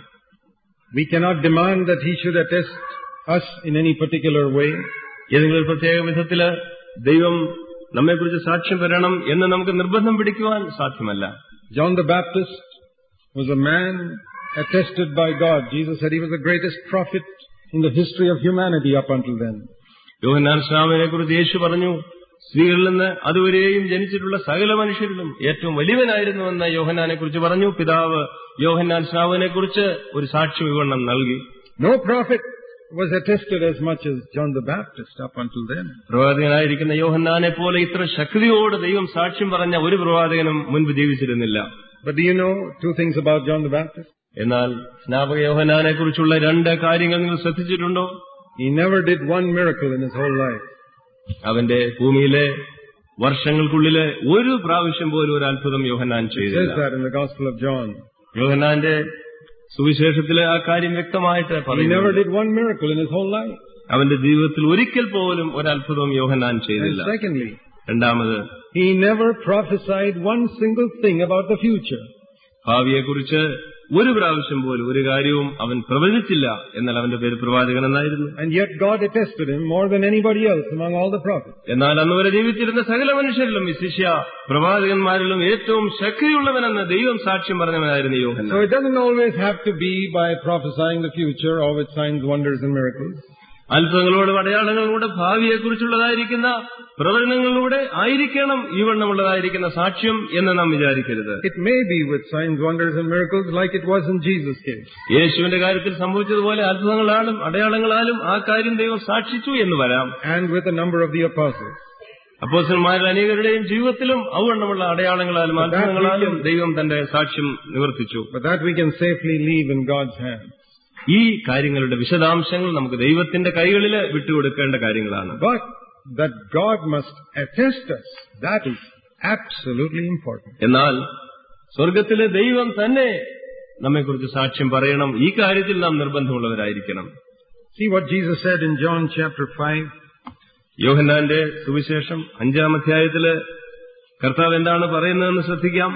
We cannot demand that He should attest us in any particular way. ഏതെങ്കിലും പ്രത്യേക വിധത്തില് ദൈവം നമ്മെക്കുറിച്ച് സാക്ഷ്യം പറയണം എന്ന് നമുക്ക് നിർബന്ധം പിടിക്കുവാൻ സാധ്യമല്ല. John the Baptist was a man attested by God. Jesus said he was the greatest prophet in the history of humanity up until then. യോഹന്നാൻ സ്നാപകനെ കുറിച്ച് യേശു പറഞ്ഞു, സ്ത്രീകളിൽ നിന്ന് അതുവരെയും ജനിച്ചിട്ടുള്ള സകല മനുഷ്യരിലും ഏറ്റവും വലിയവനായിരുന്നുവെന്ന് യോഹന്നാനെ കുറിച്ച് പറഞ്ഞു. പിതാവ് യോഹന്നാൻ സ്നാപകനെ കുറിച്ച് ഒരു സാക്ഷ്യം വിവരണം നൽകി. No prophet was attested as much as John the Baptist up until then. പ്രവാചകനായിരിക്കുന്ന യോഹന്നാനെ പോലെ ഇത്ര ശക്തിയോട് ദൈവം സാക്ഷ്യം പറഞ്ഞ ഒരു പ്രവാചകനും മുൻപ് ജീവിച്ചിരുന്നില്ല. But do you know two things about John the Baptist? എന്നാൽ സ്നാപക യോഹന്നാനെ കുറിച്ചുള്ള രണ്ട് കാര്യങ്ങൾ നിങ്ങൾ ശ്രദ്ധിച്ചിട്ടുണ്ടോ? He never did one miracle in his whole life. അവന്റെ ഭൂമിയിലെ വർഷങ്ങൾക്കുള്ളിലെ ഒരു പ്രാവശ്യം പോലും ഒരു അത്ഭുതം യോഹന്നാൻ ചെയ്തില്ല. It says that in the Gospel of John. യോഹന്നാന്റെ സുവിശേഷത്തിലെ ആ കാര്യം വ്യക്തമായിട്ട് He പറയുന്നു. never did one miracle in his whole life. അവന്റെ ജീവിതത്തിൽ ഒരിക്കൽ പോലും ഒരു അത്ഭുതം യോഹന്നാൻ ചെയ്തില്ല. And secondly, രണ്ടാമത്, he never prophesied one single thing about the future. ഭാവിയെക്കുറിച്ച് ഒരു പ്രാവശ്യം പോലും ഒരു കാര്യവും അവൻ പ്രവചിച്ചില്ല. എന്നാൽ അവന്റെ പേര് പ്രവാചകൻ എന്നായിരുന്നു. And yet God attested him more than anybody else among all the prophets. എന്നാൽ അന്നുവരെ ജീവിച്ചിരുന്ന സകല മനുഷ്യരിലും വിശിഷ്യ പ്രവാചകന്മാരിലും ഏറ്റവും ശക്തിയുള്ളവനെന്ന് ദൈവം സാക്ഷ്യം പറഞ്ഞവനായിരുന്നു യോഹന്നാൻ. So it doesn't always have to be by prophesying the future or with signs, wonders and miracles. അത്ഭുതങ്ങളോടും അടയാളങ്ങളോട് ഭാവിയെക്കുറിച്ചുള്ളതായിരിക്കുന്ന പ്രവചനങ്ങളിലൂടെ ആയിരിക്കണം ഈ വണ്ണമുള്ളതായിരിക്കുന്ന സാക്ഷ്യം എന്ന് നാം വിചാരിക്കരുത്. It may be with signs, wonders and miracles like it was in Jesus' case. യേശുവിന്റെ കാര്യത്തിൽ സംഭവിച്ചതുപോലെ അത്ഭുതങ്ങളാലും അടയാളങ്ങളാലും ആ കാര്യം ദൈവം സാക്ഷിച്ചു എന്ന് വരാം. And with a number of the apostles. അപ്പോസ്തലന്മാരിൽ അനേകരുടെയും ജീവിതത്തിലും ഔവണ്ണമുള്ള അടയാളങ്ങളാലും അത്ഭുതങ്ങളാലും ദൈവം തന്റെ സാക്ഷ്യം നിവർത്തിച്ചു. But that we can safely leave in God's hands. ഈ കാര്യങ്ങളുടെ വിശദാംശങ്ങൾ നമുക്ക് ദൈവത്തിന്റെ കൈകളിൽ വിട്ടുകൊടുക്കേണ്ട കാര്യങ്ങളാണ്. But that God must attest us, that is absolutely important. എന്നാൽ സ്വർഗത്തിലെ ദൈവം തന്നെ നമ്മെക്കുറിച്ച് സാക്ഷ്യം പറയണം. ഈ കാര്യത്തിൽ നാം നിർബന്ധമുള്ളവരായിരിക്കണം. See what Jesus said in John chapter five. യോഹന്നാന്റെ സുവിശേഷം അഞ്ചാം അധ്യായത്തില് കർത്താവ് എന്താണ് പറയുന്നതെന്ന് ശ്രദ്ധിക്കാം.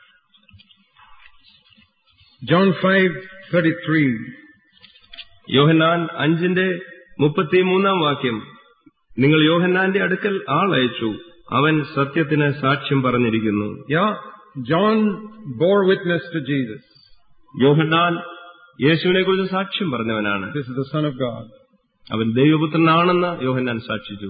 John five thirty-three. യോഹന്നാൻ അഞ്ചിന്റെ മുപ്പത്തിമൂന്നാം വാക്യം. നിങ്ങൾ യോഹന്നാന്റെ അടുക്കൽ ആളയച്ചു, അവൻ സത്യത്തിന് സാക്ഷ്യം പറഞ്ഞിരിക്കുന്നു. Yeah, John bore witness to Jesus. യോഹന്നാൻ യേശുവിനെ കുറിച്ച് സാക്ഷ്യം പറഞ്ഞവനാണ്. This is the Son of God. അവൻ ദൈവപുത്രനാണെന്ന് യോഹന്നാൻ സാക്ഷിച്ചു.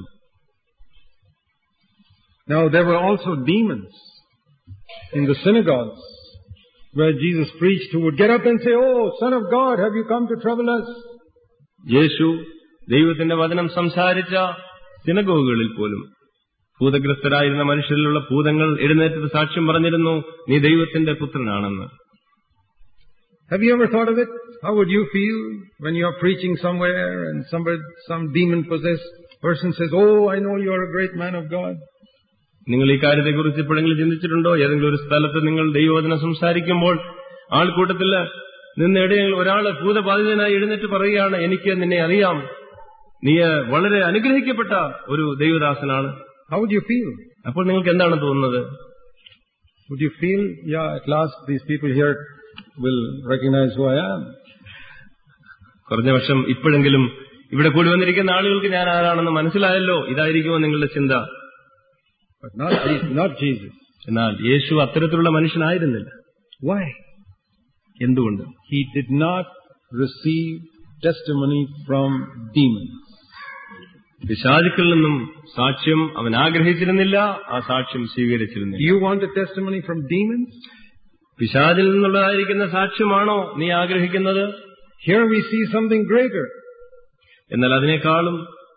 Now there were also demons in the synagogues where Jesus preached, who would get up and say, "Oh, Son of God, have you come to trouble us?" യേശു ദൈവത്തിന്റെ വചനം സംസാരിച്ച സിനഗോഗുകളിൽ പോലും ഭൂതഗ്രസ്തരായിരുന്ന മനുഷ്യരിലുള്ള ഭൂതങ്ങൾ എഴുന്നേറ്റത് സാക്ഷ്യം പറഞ്ഞിരുന്നു, നീ ദൈവത്തിന്റെ പുത്രനാണെന്ന്. Have you ever thought of it? How would you feel when you are preaching somewhere and somebody, some demon-possessed person says, "Oh, I know you are a great man of God." നിങ്ങൾ ഈ കാര്യത്തെക്കുറിച്ച് എപ്പോഴെങ്കിലും ചിന്തിച്ചിട്ടുണ്ടോ? ഏതെങ്കിലും ഒരു സ്ഥലത്ത് നിങ്ങൾ ദൈവവചനം സംസാരിക്കുമ്പോൾ ആൾക്കൂട്ടത്തിൽ നിന്ന് എവിടെയെങ്കിലും ഒരാള് ഭൂതബാധിതനായി എഴുന്നേറ്റ് പറയുകയാണ്, എനിക്ക് നിന്നെ അറിയാം, നീ വളരെ അനുഗ്രഹിക്കപ്പെട്ട ഒരു ദൈവദാസനാണ്. How would you feel? അപ്പോൾ നിങ്ങൾക്ക് എന്താണ് തോന്നുന്നത്? Would you feel, yeah, at last these people here will recognize who I am? കുറഞ്ഞ വർഷം ഇപ്പോഴെങ്കിലും ഇവിടെ കൂടി വന്നിരിക്കുന്ന ആളുകൾക്ക് ഞാൻ ആരാണെന്ന് മനസ്സിലായല്ലോ, ഇതായിരിക്കുമോ നിങ്ങളുടെ ചിന്ത? But not, not Jesus. എന്നാൽ യേശു അത്തരത്തിലുള്ള മനുഷ്യനായിരുന്നില്ല. Why? എന്തുകൊണ്ട്? He did not receive testimony from demons. പിശാചുക്കളിൽ നിന്നും സാക്ഷ്യം അവൻ ആഗ്രഹിച്ചിരുന്നില്ല, ആ സാക്ഷ്യം സ്വീകരിച്ചിരുന്നില്ല. Do you want a testimony from demons? പിശാചിൽ നിന്നുള്ളതായിരിക്കുന്ന സാക്ഷ്യമാണോ നീ ആഗ്രഹിക്കുന്നത്? Here we see something greater. എന്നാൽ അതിനേക്കാളും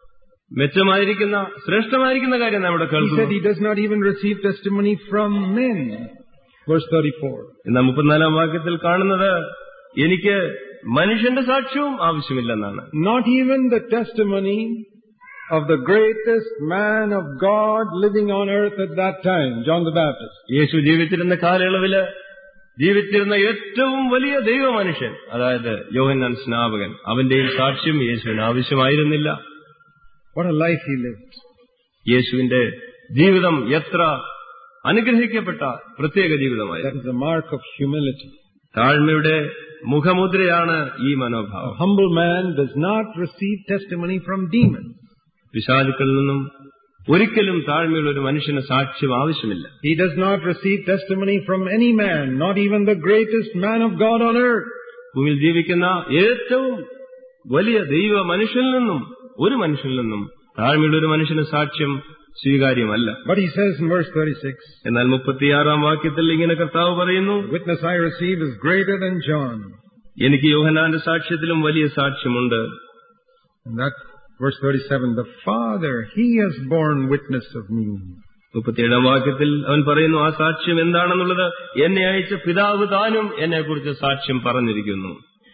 മെച്ചമായിരിക്കുന്ന ശ്രേഷ്ഠമായിരിക്കുന്ന കാര്യം നമ്മുടെ He said കേൾക്കുന്നു. he does not even receive testimony from men. Verse thirty-four. എന്നാൽ മുപ്പത്തിനാലാം വാക്യത്തിൽ കാണുന്നത് എനിക്ക് മനുഷ്യന്റെ സാക്ഷ്യവും ആവശ്യമില്ലെന്നാണ്. Not even the testimony of the greatest man of God living on earth at that time, John the Baptist. യേശു ജീവിച്ചിരുന്ന കാലയളവില് ജീവിച്ചിരുന്ന ഏറ്റവും വലിയ ദൈവമനുഷ്യൻ, അതായത് യോഹന്നാൻ സ്നാപകൻ, അവന്റെയും സാക്ഷ്യം യേശുവിന് ആവശ്യമായിരുന്നില്ല. What a life he lived. യേശുവിന്റെ ജീവിതം എത്ര അനുഗ്രഹിക്കപ്പെട്ട പ്രത്യേക ജീവിതമായിരുന്നു. That is the mark of humility. താഴ്മയുടെ മുഖമുദ്രയാണ് ഈ A മനോഭാവം. humble man does not receive testimony from demons. പിശാചുക്കളിൽ നിന്നും ഒരിക്കലും താഴ്മയുള്ള ഒരു മനുഷ്യന് സാക്ഷ്യം ആവശ്യമില്ല. He does not receive testimony from any man, not even the greatest man of God on earth. ഭൂമിയിൽ ജീവിക്കുന്ന ഏറ്റവും വലിയ ദൈവ മനുഷ്യനിൽ നിന്നും ഒരു മനുഷ്യനിൽ നിന്നും താഴ്മയുള്ള ഒരു മനുഷ്യന് സാക്ഷ്യം സ്വീകാര്യമല്ല. But he says in verse thirty-six, എന്നാൽ മുപ്പത്തിയാറാം വാക്യത്തിൽ ഇങ്ങനെ കർത്താവ് പറയുന്നു, the witness I receive is greater than John. എനിക്ക് യോഹന്നാന്റെ സാക്ഷ്യത്തിലും വലിയ സാക്ഷ്യമുണ്ട്. And that verse thirty-seven, the Father, He has borne witness of me. മുപ്പത്തിയേഴാം വാക്യത്തിൽ അവൻ പറയുന്നു, ആ സാക്ഷ്യം എന്താണെന്നുള്ളത് എന്നെ അയച്ച പിതാവ് താനും എന്നെ കുറിച്ച് സാക്ഷ്യം പറഞ്ഞിരിക്കുന്നു.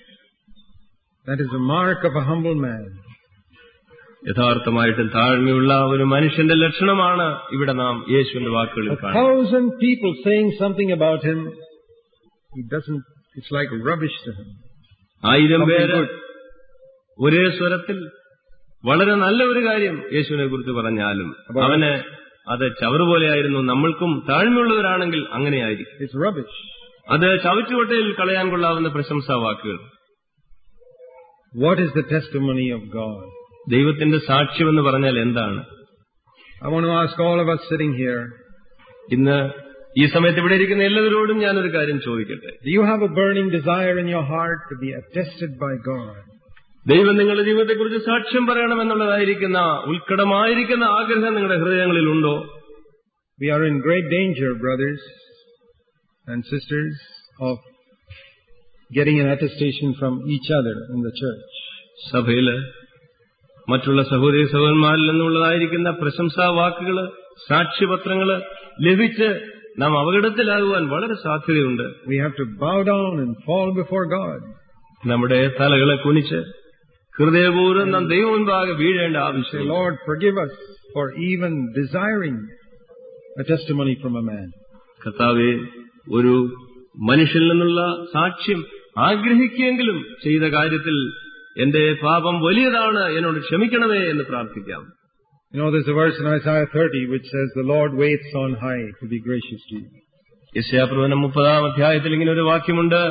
That is the mark of a humble man. യഥാർത്ഥമായിട്ടും താഴ്മയുള്ള ഒരു മനുഷ്യന്റെ ലക്ഷണമാണ് ഇവിടെ നാം യേശുവിന്റെ വാക്കുകളിൽ A കാണുന്നത്. thousand people saying something about him, he doesn't, it's like rubbish to him. ആയിരം Something പേര് good. ഒരേ സ്വരത്തിൽ വളരെ നല്ല ഒരു കാര്യം യേശുവിനെ കുറിച്ച് പറഞ്ഞാലും അവന് അത് ചവറുപോലെയായിരുന്നു. നമ്മൾക്കും താഴ്മയുള്ളവരാണെങ്കിൽ അങ്ങനെയായിരിക്കും. It's rubbish. അത് ചവറ്റുകൊട്ടയിൽ കളയാൻ കൊള്ളാവുന്ന പ്രശംസാ വാക്കുകൾ. What is the testimony of God? ദൈവത്തിന്റെ സാക്ഷ്യം എന്ന് പറഞ്ഞാൽ എന്താണ്? I want to ask all of us sitting here, ഇന്ന് ഈ സമയത്ത് ഇവിടെ ഇരിക്കുന്ന എല്ലാവരോടും ഞാനൊരു കാര്യം ചോദിക്കട്ടെ. do you have a burning desire in your heart to be attested by God? ദൈവം നിങ്ങളുടെ ജീവിതത്തെക്കുറിച്ച് സാക്ഷ്യം പറയണമെന്നുള്ളതായിരിക്കുന്ന ഉത്കടമായിരിക്കുന്ന ആഗ്രഹം നിങ്ങളുടെ ഹൃദയങ്ങളിലുണ്ടോ? We are in great danger, brothers and sisters, of getting an attestation from each other in the church. സഭയില് മറ്റുള്ള സഹോദരി സഹോദരന്മാരിൽ നിന്നുള്ളതായിരിക്കുന്ന പ്രശംസാ വാക്കുകള്, സാക്ഷ്യപത്രങ്ങള് ലഭിച്ച് നാം അപകടത്തിലാകുവാൻ വളരെ സാധ്യതയുണ്ട്. We have to bow down and fall before God. നമ്മുടെ തലകളെ കുനിച്ച് ഹൃദയപൂർവ്വം നാം ദൈവം മുൻപാകെ വീഴേണ്ട Say, ആവശ്യം. Lord, forgive us for even desiring a testimony from a man. കർത്താവേ, ഒരു മനുഷ്യനിൽ നിന്നുള്ള സാക്ഷ്യം ആഗ്രഹിക്കുകയെങ്കിലും ചെയ്ത കാര്യത്തിൽ എന്റെ പാപം വലിയതാണ്, എന്നോട് ക്ഷമിക്കണമേ എന്ന് പ്രാർത്ഥിക്കാം. You know, there's a verse in Isaiah thirty which says, the Lord waits on high to be gracious to you. യെശയ്യാപ്രവചനം മുപ്പതാം അധ്യായത്തിൽ ഇങ്ങനെ ഒരു വാക്യമുണ്ട്,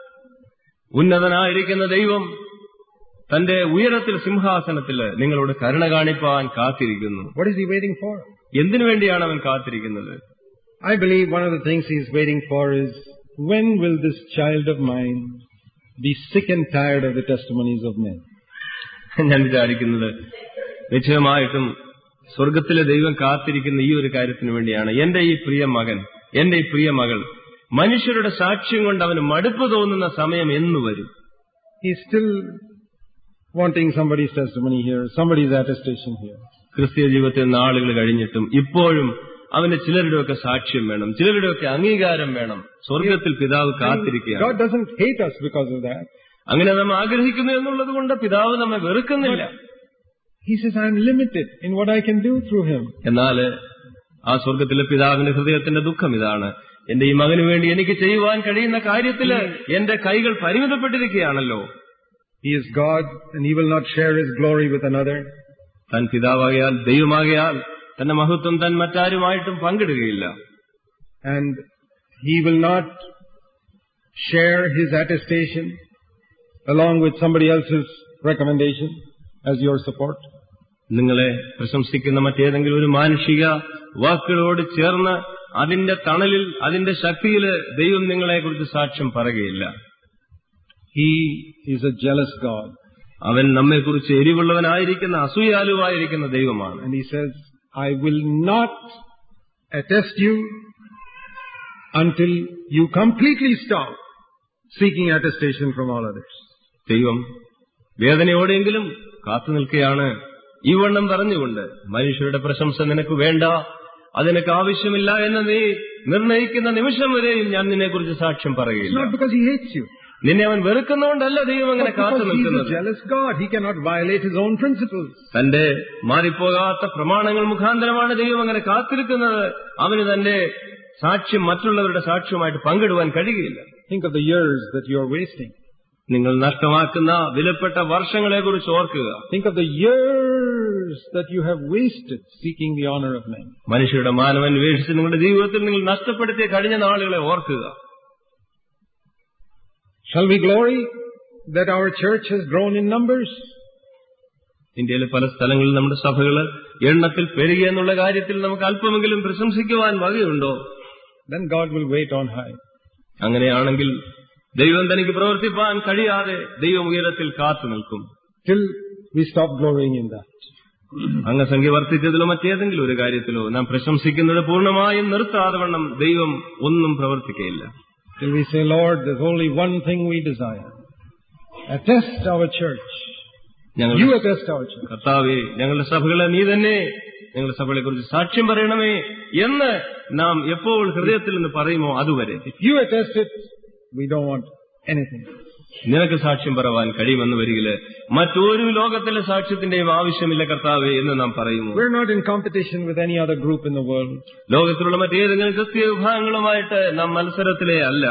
ഉന്നതനായിരിക്കുന്ന ദൈവം തന്റെ ഉയരത്തിൽ സിംഹാസനത്തില് നിങ്ങളോട് കരുണ കാണിപ്പാൻ കാത്തിരിക്കുന്നു. What is he waiting for? എന്തിനു വേണ്ടിയാണ് അവൻ കാത്തിരിക്കുന്നത്? I believe one of the things he is waiting for is, when will this child of mine be sick and tired of the testimonies of men? ഞാൻ വിചാരിക്കുന്നത് നിശ്ചയമായിട്ടും സ്വർഗത്തിലെ ദൈവം കാത്തിരിക്കുന്ന ഈ ഒരു കാര്യത്തിന് വേണ്ടിയാണ്. എന്റെ ഈ പ്രിയ മകൻ, എന്റെ ഈ പ്രിയ മകൾ മനുഷ്യരുടെ സാക്ഷ്യം കൊണ്ട് അവന് മടുപ്പ് തോന്നുന്ന സമയം എന്നു വരും? He's still wanting somebody's testimony here, somebody's attestation here. ക്രിസ്തീയ ജീവിതത്തിൽ നാളുകൾ കഴിഞ്ഞിട്ടും ഇപ്പോഴും അവന് ചിലരുടെയൊക്കെ സാക്ഷ്യം വേണം, ചിലരുടെയൊക്കെ അംഗീകാരം വേണം. സ്വർഗത്തിൽ പിതാവ് കാത്തിരിക്കുകയാണ്. God doesn't hate us because of that. അങ്ങനെ നാം ആഗ്രഹിക്കുന്നു എന്നുള്ളത് കൊണ്ട് പിതാവ് നമ്മെ വെറുക്കുന്നില്ല. He says, I'm limited in what I can do through him. എന്നാൽ ആ സ്വർഗത്തിലെ പിതാവിന്റെ ഹൃദയത്തിന്റെ ദുഃഖം ഇതാണ്, എന്റെ ഈ മകന് വേണ്ടി എനിക്ക് ചെയ്യുവാൻ കഴിയുന്ന കാര്യത്തില് എന്റെ കൈകൾ പരിമിതപ്പെട്ടിരിക്കുകയാണല്ലോ. He is God and he will not share his glory with another. താൻ പിതാവാകയാൽ, ദൈവമാകയാൽ തന്റെ മഹത്വം താൻ മറ്റാരുമായിട്ടും പങ്കിടുകയില്ല. And he will not share his attestation along with somebody else's recommendation as your support. നിങ്ങളെ പ്രശംസിക്കുന്ന മറ്റേതെങ്കിലും ഒരു മാനുഷിക വാക്കുകളോട് ചേർന്ന് അതിന്റെ തണലിൽ, അതിന്റെ ശക്തിയില് ദൈവം നിങ്ങളെക്കുറിച്ച് സാക്ഷ്യം പറയുകയില്ല. He is a jealous God. അവൻ നമ്മെക്കുറിച്ച് എരിവുള്ളവനായിരിക്കുന്ന, അസൂയാലുവായിരിക്കുന്ന ദൈവമാണ്. And he says, I will not attest you until you completely stop seeking attestation from all others. ദൈവം വേദനയോടെങ്കിലും കാത്തു നിൽക്കുകയാണ്. ഈ വണ്ണം പറഞ്ഞുകൊണ്ട്, മനുഷ്യരുടെ പ്രശംസ നിനക്ക് വേണ്ട, അതിനൊക്കെ ആവശ്യമില്ല എന്ന് നീ നിർണയിക്കുന്ന നിമിഷം വരെയും ഞാൻ നിന്നെക്കുറിച്ച് സാക്ഷ്യം പറയുകയില്ല. It's not because he hates you. നിന്നെ അവൻ വെറുക്കുന്നതുകൊണ്ടല്ല ദൈവം അങ്ങനെ കാത്തു നിൽക്കുന്നത്. Jealous God, he cannot violate his own principles. തന്റെ മാറിപ്പോകാത്ത പ്രമാണങ്ങൾ മുഖാന്തരമാണ് ദൈവം അങ്ങനെ കാത്തിരിക്കുന്നത്. അവന് തന്റെ സാക്ഷ്യം മറ്റുള്ളവരുടെ സാക്ഷ്യമായിട്ട് പങ്കിടുവാൻ കഴിയുകയില്ല. Think of the years that you are wasting. നിങ്ങൾ നഷ്ടമാക്കുന്ന വിലപ്പെട്ട വർഷങ്ങളെ കുറിച്ച് ഓർക്കുക. Think of the years that you have wasted seeking the honor of men. മനുഷ്യരുടെ മാനം അന്വേഷിച്ച് നിങ്ങളുടെ ജീവിതത്തിൽ നിങ്ങൾ നഷ്ടപ്പെടുത്തിയ കഴിഞ്ഞ നാളുകളെ ഓർക്കുക. Shall we glory that our church has grown in numbers? ഇന്ത്യയിലെ പല സ്ഥലങ്ങളിൽ നമ്മുടെ സഭകള് എണ്ണത്തിൽ പെരുകിയ എന്നുള്ള കാര്യത്തിൽ നമുക്ക് അല്പമെങ്കിലും പ്രശംസിക്കുവാൻ വകയുണ്ടോ? Then God will wait on high. അങ്ങനെയാണെങ്കിൽ ദൈവം തനിക്ക് പ്രവർത്തിപ്പാൻ കഴിയാതെ ദൈവം ഉയരത്തിൽ കാത്തു നിൽക്കും. Till we stop glorying in that. അംഗസംഖ്യ വർദ്ധിച്ചതിലോ മറ്റേതെങ്കിലും ഒരു കാര്യത്തിലോ നാം പ്രശംസിക്കുന്നത് പൂർണ്ണമായും നിർത്താതെ വണ്ണം ദൈവം ഒന്നും പ്രവർത്തിക്കുകയില്ല. Till we say, Lord, there's only one thing we desire. Attest our church. You attest our church. കർത്താവേ, ഞങ്ങളുടെ സഭകളെ നീ തന്നെ ഞങ്ങളുടെ സഭകളെ കുറിച്ച് സാക്ഷ്യം പറയണമേ എന്ന് നാം എപ്പോൾ ഹൃദയത്തിൽ നിന്ന് പറയുമോ അതുവരെ. If you attest it, we don't want anything. നിനക്ക് സാക്ഷ്യം പറവാൻ കഴിയുമെന്ന് വരികില് മറ്റൊരു ലോകത്തിലെ സാക്ഷ്യത്തിന്റെയും ആവശ്യമില്ല കർത്താവേ എന്ന് നാം പറയുന്നു. We're not in competition with any other group in the world. ലോകത്തിലുള്ള മറ്റേതെങ്കിലും ക്രിസ്തീയ വിഭാഗങ്ങളുമായിട്ട് നാം മത്സരത്തിലേ അല്ല.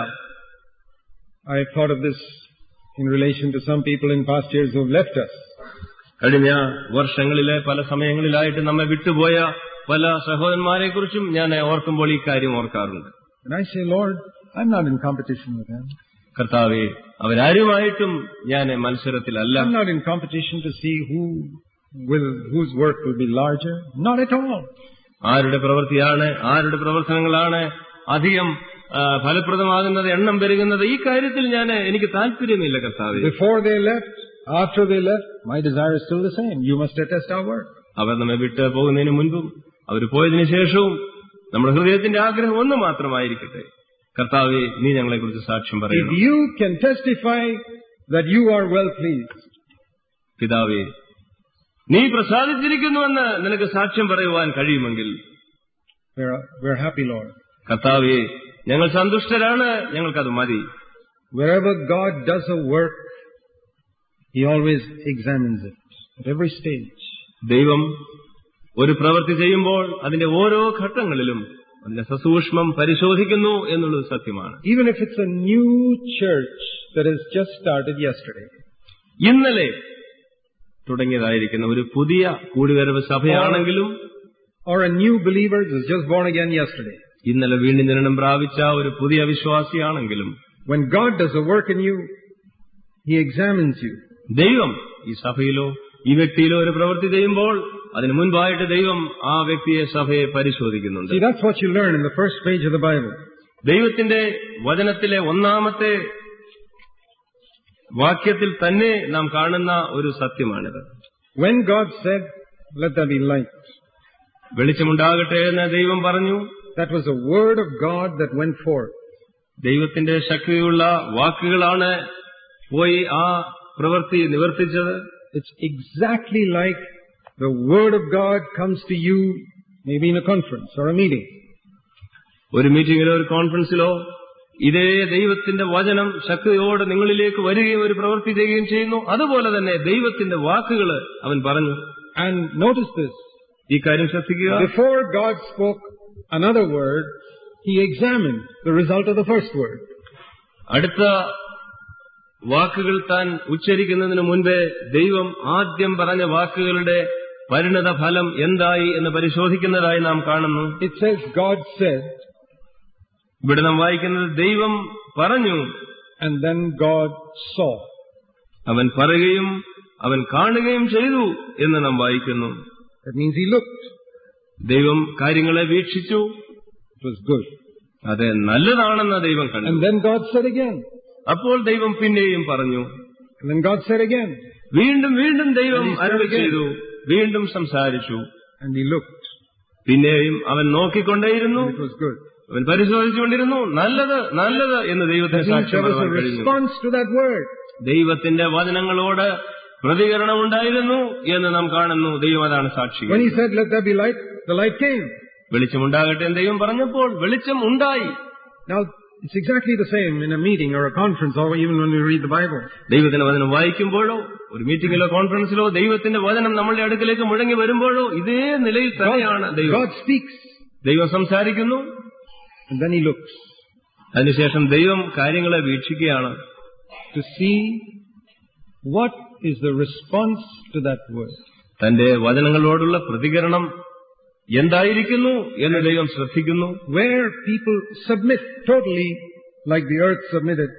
I thought of this in relation to some people in past years who have left us. കഴിഞ്ഞ വർഷങ്ങളിലെ പല സമയങ്ങളിലായിട്ട് നമ്മെ വിട്ടുപോയ പല സഹോദരന്മാരെ കുറിച്ചും ഞാൻ ഓർക്കുമ്പോൾ ഈ കാര്യം ഓർക്കാറുണ്ട്. And I say, Lord, I'm not in competition with them. കർത്താവേ, അവരാരുമായിട്ടും ഞാൻ മത്സരത്തിലല്ല. I'm not in competition to see who will, whose work will be larger. Not at all. ആരുടെ പ്രവൃത്തിയാണ്, ആരുടെ പ്രവർത്തനങ്ങളാണ് അധികം ഫലപ്രദമാകുന്നത്, എണ്ണം പെരുകുന്നത്, ഈ കാര്യത്തിൽ ഞാൻ എനിക്ക് താല്പര്യമില്ല കർത്താവേ. Before they left, after they left, my desire is still the same. You must attest our work. അവർ നമ്മെ വിട്ട് പോകുന്നതിന് മുൻപും അവർ പോയതിനു ശേഷവും നമ്മുടെ ഹൃദയത്തിന്റെ ആഗ്രഹം ഒന്ന് മാത്രമായിരിക്കട്ടെ, കർത്താവേ, നീ ഞങ്ങളെ കുറിച്ച് സാക്ഷ്യം പറയണം. If you can testify that you are well pleased, പിതാവേ, നീ പ്രസാദിച്ചിരിക്കുന്നുവെന്ന് നിനക്ക് സാക്ഷ്യം പറയുവാൻ കഴിയുമെങ്കിൽ, we're happy, Lord. കർത്താവേ, ഞങ്ങൾ സന്തുഷ്ടരാണ്, ഞങ്ങൾക്കത് മതി. Wherever God does a work, He always examines it at every stage. ദൈവം ഒരു പ്രവൃത്തി ചെയ്യുമ്പോൾ അതിന്റെ ഓരോ ഘട്ടങ്ങളിലും അതിന്റെ സസൂക്ഷ്മം പരിശോധിക്കുന്നു എന്നുള്ളത് സത്യമാണ്. Even if it's a new church that has just started yesterday. ഇന്നലെ തുടങ്ങിയതായിരിക്കുന്ന ഒരു പുതിയ കൂടിവരവ് സഭയാണെങ്കിലും, or a new believer who is just born again yesterday. ഇന്നലെ വീണ്ടും ജനനം പ്രാപിച്ച ഒരു പുതിയ വിശ്വാസിയാണെങ്കിലും, when God does a work in you, He examines you. ദൈവം ഈ സഭയിലോ ഈ വ്യക്തിയിലോ ഒരു പ്രവൃത്തി ചെയ്യുമ്പോൾ അതിന് മുൻപായിട്ട് ദൈവം ആ വ്യക്തിയെ, സഭയെ പരിശോധിക്കുന്നുണ്ട്. See, that's what you learn in the first page of the Bible. ദൈവത്തിന്റെ വചനത്തിലെ ഒന്നാമത്തെ വാക്യത്തിൽ തന്നെ നാം കാണുന്ന ഒരു സത്യമാണിത്. When God said, "Let there be light," വെളിച്ചമുണ്ടാകട്ടെ എന്ന് ദൈവം പറഞ്ഞു. that was a word of God that went forth. ദൈവത്തിന്റെ ശക്തിയുള്ള വാക്കുകളാണ് പോയി ആ പ്രവൃത്തി നിവർത്തിച്ചത്. It's exactly like the word of God comes to you, maybe in a conference or a meeting. ഒരു മീറ്റിംഗിലോ ഒരു കോൺഫറൻസിലോ ഇതേ ദൈവത്തിന്റെ വചനം ശക്തിയോടെ നിങ്ങളിലേക്ക് വരികയും ഒരു പ്രവൃത്തി ചെയ്യുകയും ചെയ്യുന്നു. അതുപോലെ തന്നെ ദൈവത്തിന്റെ വാക്കുകൾ അവൻ പറഞ്ഞു. And notice this. ഈ കാര്യം ശ്രദ്ധിക്കുക. Before God spoke another word, He examined the result of the first word. അടുത്ത വാക്കുകൾ താൻ ഉച്ചരിക്കുന്നതിന് മുൻപേ ദൈവം ആദ്യം പറഞ്ഞ വാക്കുകളുടെ പരിണത ഫലം എന്തായി എന്ന് പരിശോധിക്കുന്നതായി നാം കാണുന്നു. It says God said. ഇവിടെ നാം വായിക്കുന്നത് ദൈവം പറഞ്ഞു. And then God saw. അവൻ പറയുകയും അവൻ കാണുകയും ചെയ്തു എന്ന് നാം വായിക്കുന്നു. That means He looked. ദൈവം കാര്യങ്ങളെ വീക്ഷിച്ചു. It was good. അത് നല്ലതാണെന്ന് ദൈവം കണ്ടു. And then God said again. അപ്പോൾ ദൈവം പിന്നെയും പറഞ്ഞു. And then God said again. വീണ്ടും വീണ്ടും ദൈവം അരുളി ചെയ്തു, വീണ്ടും സംസാരിച്ചു. And He looked. പിന്നെയും അവൻ നോക്കിക്കൊണ്ടേയിരുന്നു. It was good. അവൻ പരിശോധിച്ചുകൊണ്ടിരുന്നു. നല്ലത് നല്ലത് എന്ന് ദൈവത്തിന് സാക്ഷ്യം പറയാൻ കഴിഞ്ഞു. Response to that word. ദൈവത്തിന്റെ വചനങ്ങളോട് പ്രതികരണം ഉണ്ടായിരുന്നു എന്ന് നാം കാണുന്നു. ദൈവം അതാണ് സാക്ഷി. When he said, "Let there be light," the light came. വെളിച്ചമുണ്ടാകട്ടെ എന്ന് ദൈവം പറഞ്ഞപ്പോൾ വെളിച്ചം ഉണ്ടായി. Now, it's exactly the same in a meeting or a conference or even when we read the Bible. ദൈവത്തിന്റെ വചനം വായിക്കുമ്പോഴോ ഒരു മീറ്റിംഗിലോ കോൺഫറൻസിലോ ദൈവത്തിന്റെ വചനം നമ്മളുടെ അടുക്കലേക്ക് മുഴങ്ങി വരുമ്പോഴോ ഇതേ നിലയിൽ തന്നെയാണ് ദൈവം. God speaks. ദൈവം സംസാരിക്കുന്നു. And then he looks. അതിനുശേഷം ദൈവം കാര്യങ്ങളെ വീക്ഷിക്കുകയാണ്. To see what is the response to that word. തന്റെ വചനങ്ങളോടുള്ള പ്രതികരണം എന്തായിരിക്കുന്നു എന്ന് ദൈവം ശ്രദ്ധിക്കുന്നു. Where people submit totally like the earth submitted.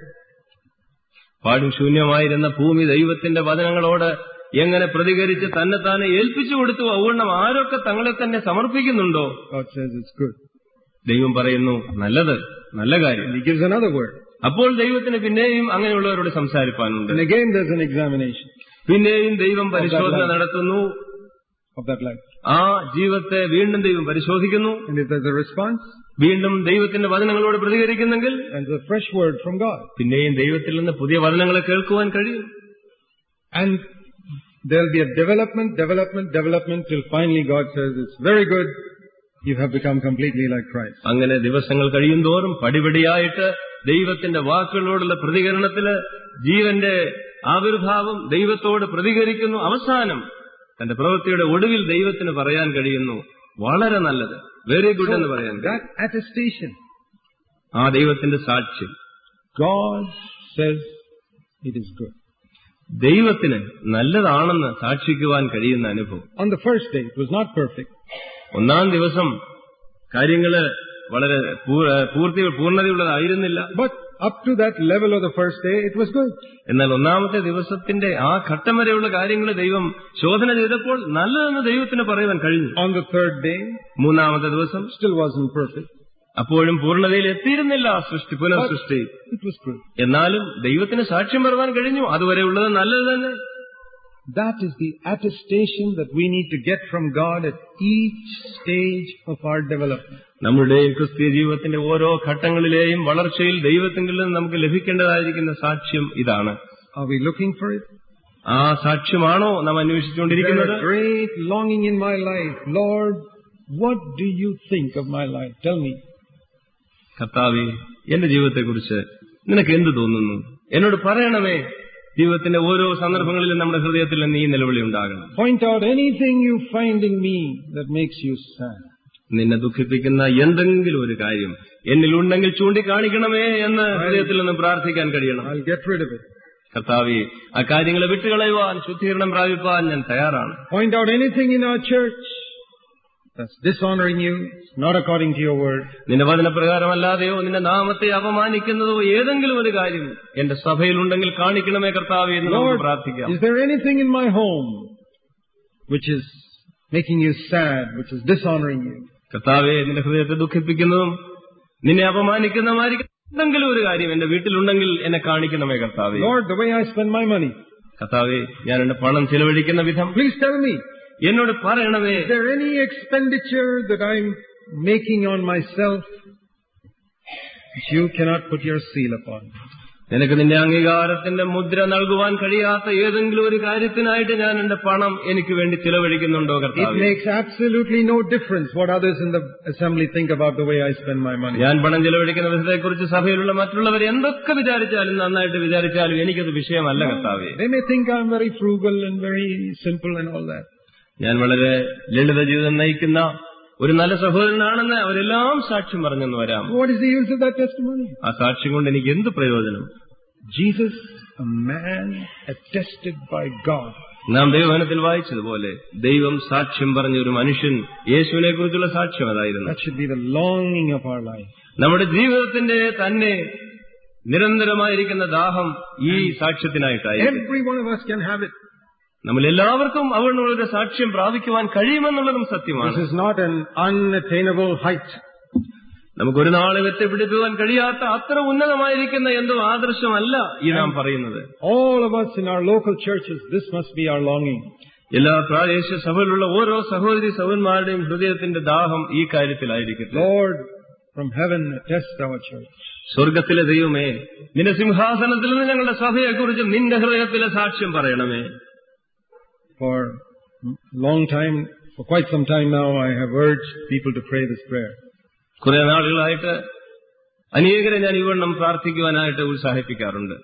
പാടും ശൂന്യമായിരുന്ന ഭൂമി ദൈവത്തിന്റെ വചനങ്ങളോട് എങ്ങനെ പ്രതികരിച്ച് തന്നെ താനെ ഏൽപ്പിച്ചു കൊടുത്തു, അതുകൊണ്ട് ആരൊക്കെ തങ്ങളെ തന്നെ സമർപ്പിക്കുന്നുണ്ടോ, God says it's good. ദൈവം പറയുന്നു നല്ലത്, നല്ല കാര്യം. And he gives another word. അപ്പോൾ ദൈവത്തിന് പിന്നെയും അങ്ങനെയുള്ളവരോട് സംസാരിപ്പാനുണ്ട്. And again there's an examination. പിന്നെയും ദൈവം പരിശോധന നടത്തുന്നു. Of that life. ആ ജീവിതത്തെ വീണ്ടും ദൈവം പരിശോധിക്കുന്നു. And if there's a response, വീണ്ടും ദൈവത്തിന്റെ വചനങ്ങളോട് പ്രതികരിക്കുന്നെങ്കിൽ and a fresh word from God. പിന്നെയും ദൈവത്തിൽ നിന്ന് പുതിയ വചനങ്ങളെ കേൾക്കുവാൻ കഴിയും. And there'll be a development, development, development till finally God says it's very good. You have become completely like Christ. അങ്ങനെ ദിവസങ്ങൾ കഴിയുന്തോറും പടിപടിയായിട്ട് ദൈവത്തിന്റെ വാക്കുകളോടുള്ള പ്രതികരണത്തില് ജീവന്റെ ആവിർഭാവം ദൈവത്തോട് പ്രതികരിക്കുന്നു. അവസാനം തന്റെ പ്രവൃത്തിയുടെ ഒടുവിൽ ദൈവത്തിന് പറയാൻ കഴിയുന്നു വളരെ നല്ലത്, വെരി ഗുഡ് എന്ന് പറയാൻ. That attestation, ആ ദൈവത്തിന്റെ സാക്ഷ്യം, God says it is good. ദൈവത്തിന് നല്ലതാണെന്ന് സാക്ഷിക്കുവാൻ കഴിയുന്ന അനുഭവം. On the first day it was not perfect. ഒന്നാം ദിവസം കാര്യങ്ങള് വളരെ പൂർത്തി പൂർണ്ണതയുള്ളതായിരുന്നില്ല. But up to that level of the first day it was good. എന്നാൽ ഒന്നാമത്തെ ദിവസത്തിന്റെ ആ ഘട്ടം വരെയുള്ള കാര്യങ്ങൾ ദൈവം ശോധന ചെയ്തപ്പോൾ നല്ലതെന്ന് ദൈവത്തിന് പറയുവാൻ കഴിഞ്ഞു. On the third day, മൂന്നാമത്തെ ദിവസം still wasn't perfect. അപ്പോഴും പൂർണ്ണതയിൽ എത്തിയിരുന്നില്ല സൃഷ്ടി പുനഃസൃഷ്ടി. It was good. എന്നാലും ദൈവത്തിന് സാക്ഷ്യം പറയാൻ കഴിഞ്ഞു അതുവരെയുള്ളത് നല്ലത് തന്നെ. That is the attestation that we need to get from God at each stage of our development. നമ്മുടെ ക്രിസ്തീയ ജീവിതത്തിന്റെ ഓരോ ഘട്ടങ്ങളിലെയും വളർച്ചയിൽ ദൈവത്തിൽ നിന്ന് നമുക്ക് ലഭിക്കേണ്ടതായിരിക്കുന്ന സാക്ഷ്യം ഇതാണ്. Are we looking for it? ആ സാക്ഷ്യമാണോ നാം അന്വേഷിച്ചുകൊണ്ടിരിക്കുന്നത്? There is a great longing in my life. Lord, what do you think of my life? Tell me. കർത്താവേ, എന്റെ ജീവിതത്തെക്കുറിച്ച് നിനക്ക് എന്ത് തോന്നുന്നു? എന്നോട് പറയണമേ. ജീവിതത്തിന്റെ ഓരോ സന്ദർഭങ്ങളിലും നമ്മുടെ ഹൃദയത്തിൽ നിന്ന് ഈ നിലവിളി ഉണ്ടാകണം. Point out anything you find in me that makes you sad. നിന്നെ ദുഃഖിപ്പിക്കുന്ന എന്തെങ്കിലും ഒരു കാര്യം എന്നിലുണ്ടെങ്കിൽ ചൂണ്ടിക്കാണിക്കണമേ എന്ന് ഹൃദയത്തിൽ നിന്ന് പ്രാർത്ഥിക്കാൻ കഴിയണം. I'll get rid of it. കർത്താവേ, ആ കാര്യങ്ങളെ വിട്ടുകളയുവാൻ ശുദ്ധീകരണം പ്രാപിപ്പാൻ ഞാൻ തയ്യാറാണ്. Point out anything in our church that's dishonoring you, not according to your word. നിന്റെ വചനപ്രകാരമല്ലാതെയോ നിന്റെ നാമത്തെ അപമാനിക്കുന്നതോ ഏതെങ്കിലും ഒരു കാര്യം എന്റെ സഭയിലുണ്ടെങ്കിൽ കാണിക്കണമേ കർത്താവേ എന്ന് നമുക്ക് പ്രാർത്ഥിക്കാം. Is there anything in my home which is making you sad, which is dishonoring you? കർത്താവേ, നിന്റെ ഹൃദയത്തെ ദുഃഖിപ്പിക്കുന്നതും നിന്നെ അപമാനിക്കുന്നതുമായിരിക്കും എന്തെങ്കിലും ഒരു കാര്യം എന്റെ വീട്ടിലുണ്ടെങ്കിൽ എന്നെ കാണിക്കണമേ കർത്താവേ. Lord, the way I spend my money. കർത്താവേ, ഞാൻ എന്റെ പണം ചിലവഴിക്കുന്ന വിധം Please tell me. എന്നോട് പറയണമേ. Is there any expenditure that I'm making on myself which you cannot put your seal upon? നിനക്ക് നിന്റെ അംഗീകാരത്തിന്റെ മുദ്ര നൽകുവാൻ കഴിയാത്ത ഏതെങ്കിലും ഒരു കാര്യത്തിനായിട്ട് ഞാൻ എന്റെ പണം എനിക്ക് വേണ്ടി ചിലവഴിക്കുന്നുണ്ടോ കർത്താവേ? It makes absolutely no difference what others in the assembly think about the way I spend my money. ഞാൻ പണം ചിലവഴിക്കുന്ന വിധത്തെക്കുറിച്ച് സഭയിലുള്ള മറ്റുള്ളവർ എന്തൊക്കെ വിചാരിച്ചാലും നന്നായിട്ട് വിചാരിച്ചാലും എനിക്കത് വിഷയമല്ല കർത്താവേ. They may think I'm very frugal and very simple and all that. ഞാൻ വളരെ ലളിത ജീവിതം നയിക്കുന്ന ഒരു നല്ല സഹോദരനാണെന്ന് അവരെല്ലാം സാക്ഷ്യം പറഞ്ഞെന്ന് വരാം. What is the use of that testimony? ആ സാക്ഷ്യം കൊണ്ട് എനിക്ക് എന്ത് പ്രയോജനം? Jesus, a man attested by God. നാം ദൈവവചനത്തിൽ വായിച്ചതുപോലെ ദൈവം സാക്ഷ്യം പറഞ്ഞ ഒരു മനുഷ്യൻ, യേശുവിനെ കുറിച്ചുള്ള സാക്ഷ്യം അതായിരുന്നു. That should be the longing of our life. നമ്മുടെ ജീവിതത്തിന്റെ തന്നെ നിരന്തരമായിരിക്കുന്ന ദാഹം ഈ സാക്ഷ്യത്തിനായിട്ടായിരിക്കും. Every one of us can have it. നമ്മൾ എല്ലാവർക്കും അവരുടെ സാക്ഷ്യം പ്രാപിക്കുവാൻ കഴിയുമെന്നുള്ളതും സത്യമാണ്. This is not an unattainable height. നമുക്കൊരു നാളും എത്തിപ്പിടിക്കുവാൻ കഴിയാത്ത അത്ര ഉന്നതമായിരിക്കുന്ന എന്തോ ആദർശമല്ല ഈ നാം പറയുന്നത്. All of us in our local churches, this must be our longing. എല്ലാ പ്രാദേശിക സഭയിലുള്ള ഓരോ സഹോദരി സഹോദരന്മാരുടെയും ഹൃദയത്തിന്റെ ദാഹം ഈ കാര്യത്തിലായിരിക്കട്ടെ. Lord, from heaven attest our church. സ്വർഗത്തിലെ ദൈവമേ, നിന്റെ സിംഹാസനത്തിൽ നിന്ന് ഞങ്ങളുടെ സഭയെക്കുറിച്ച് നിന്റെ ഹൃദയത്തിലെ സാക്ഷ്യം പറയണമേ. for a long time, for quite some time now, I have urged people to pray this prayer. കുറെ നാളുകളായിട്ട് അനേകരെ ഞാൻ ഇവണ്ണം പ്രാർത്ഥിക്കുവാനായിട്ട് ഉത്സാഹിപ്പിക്കാറുണ്ട്.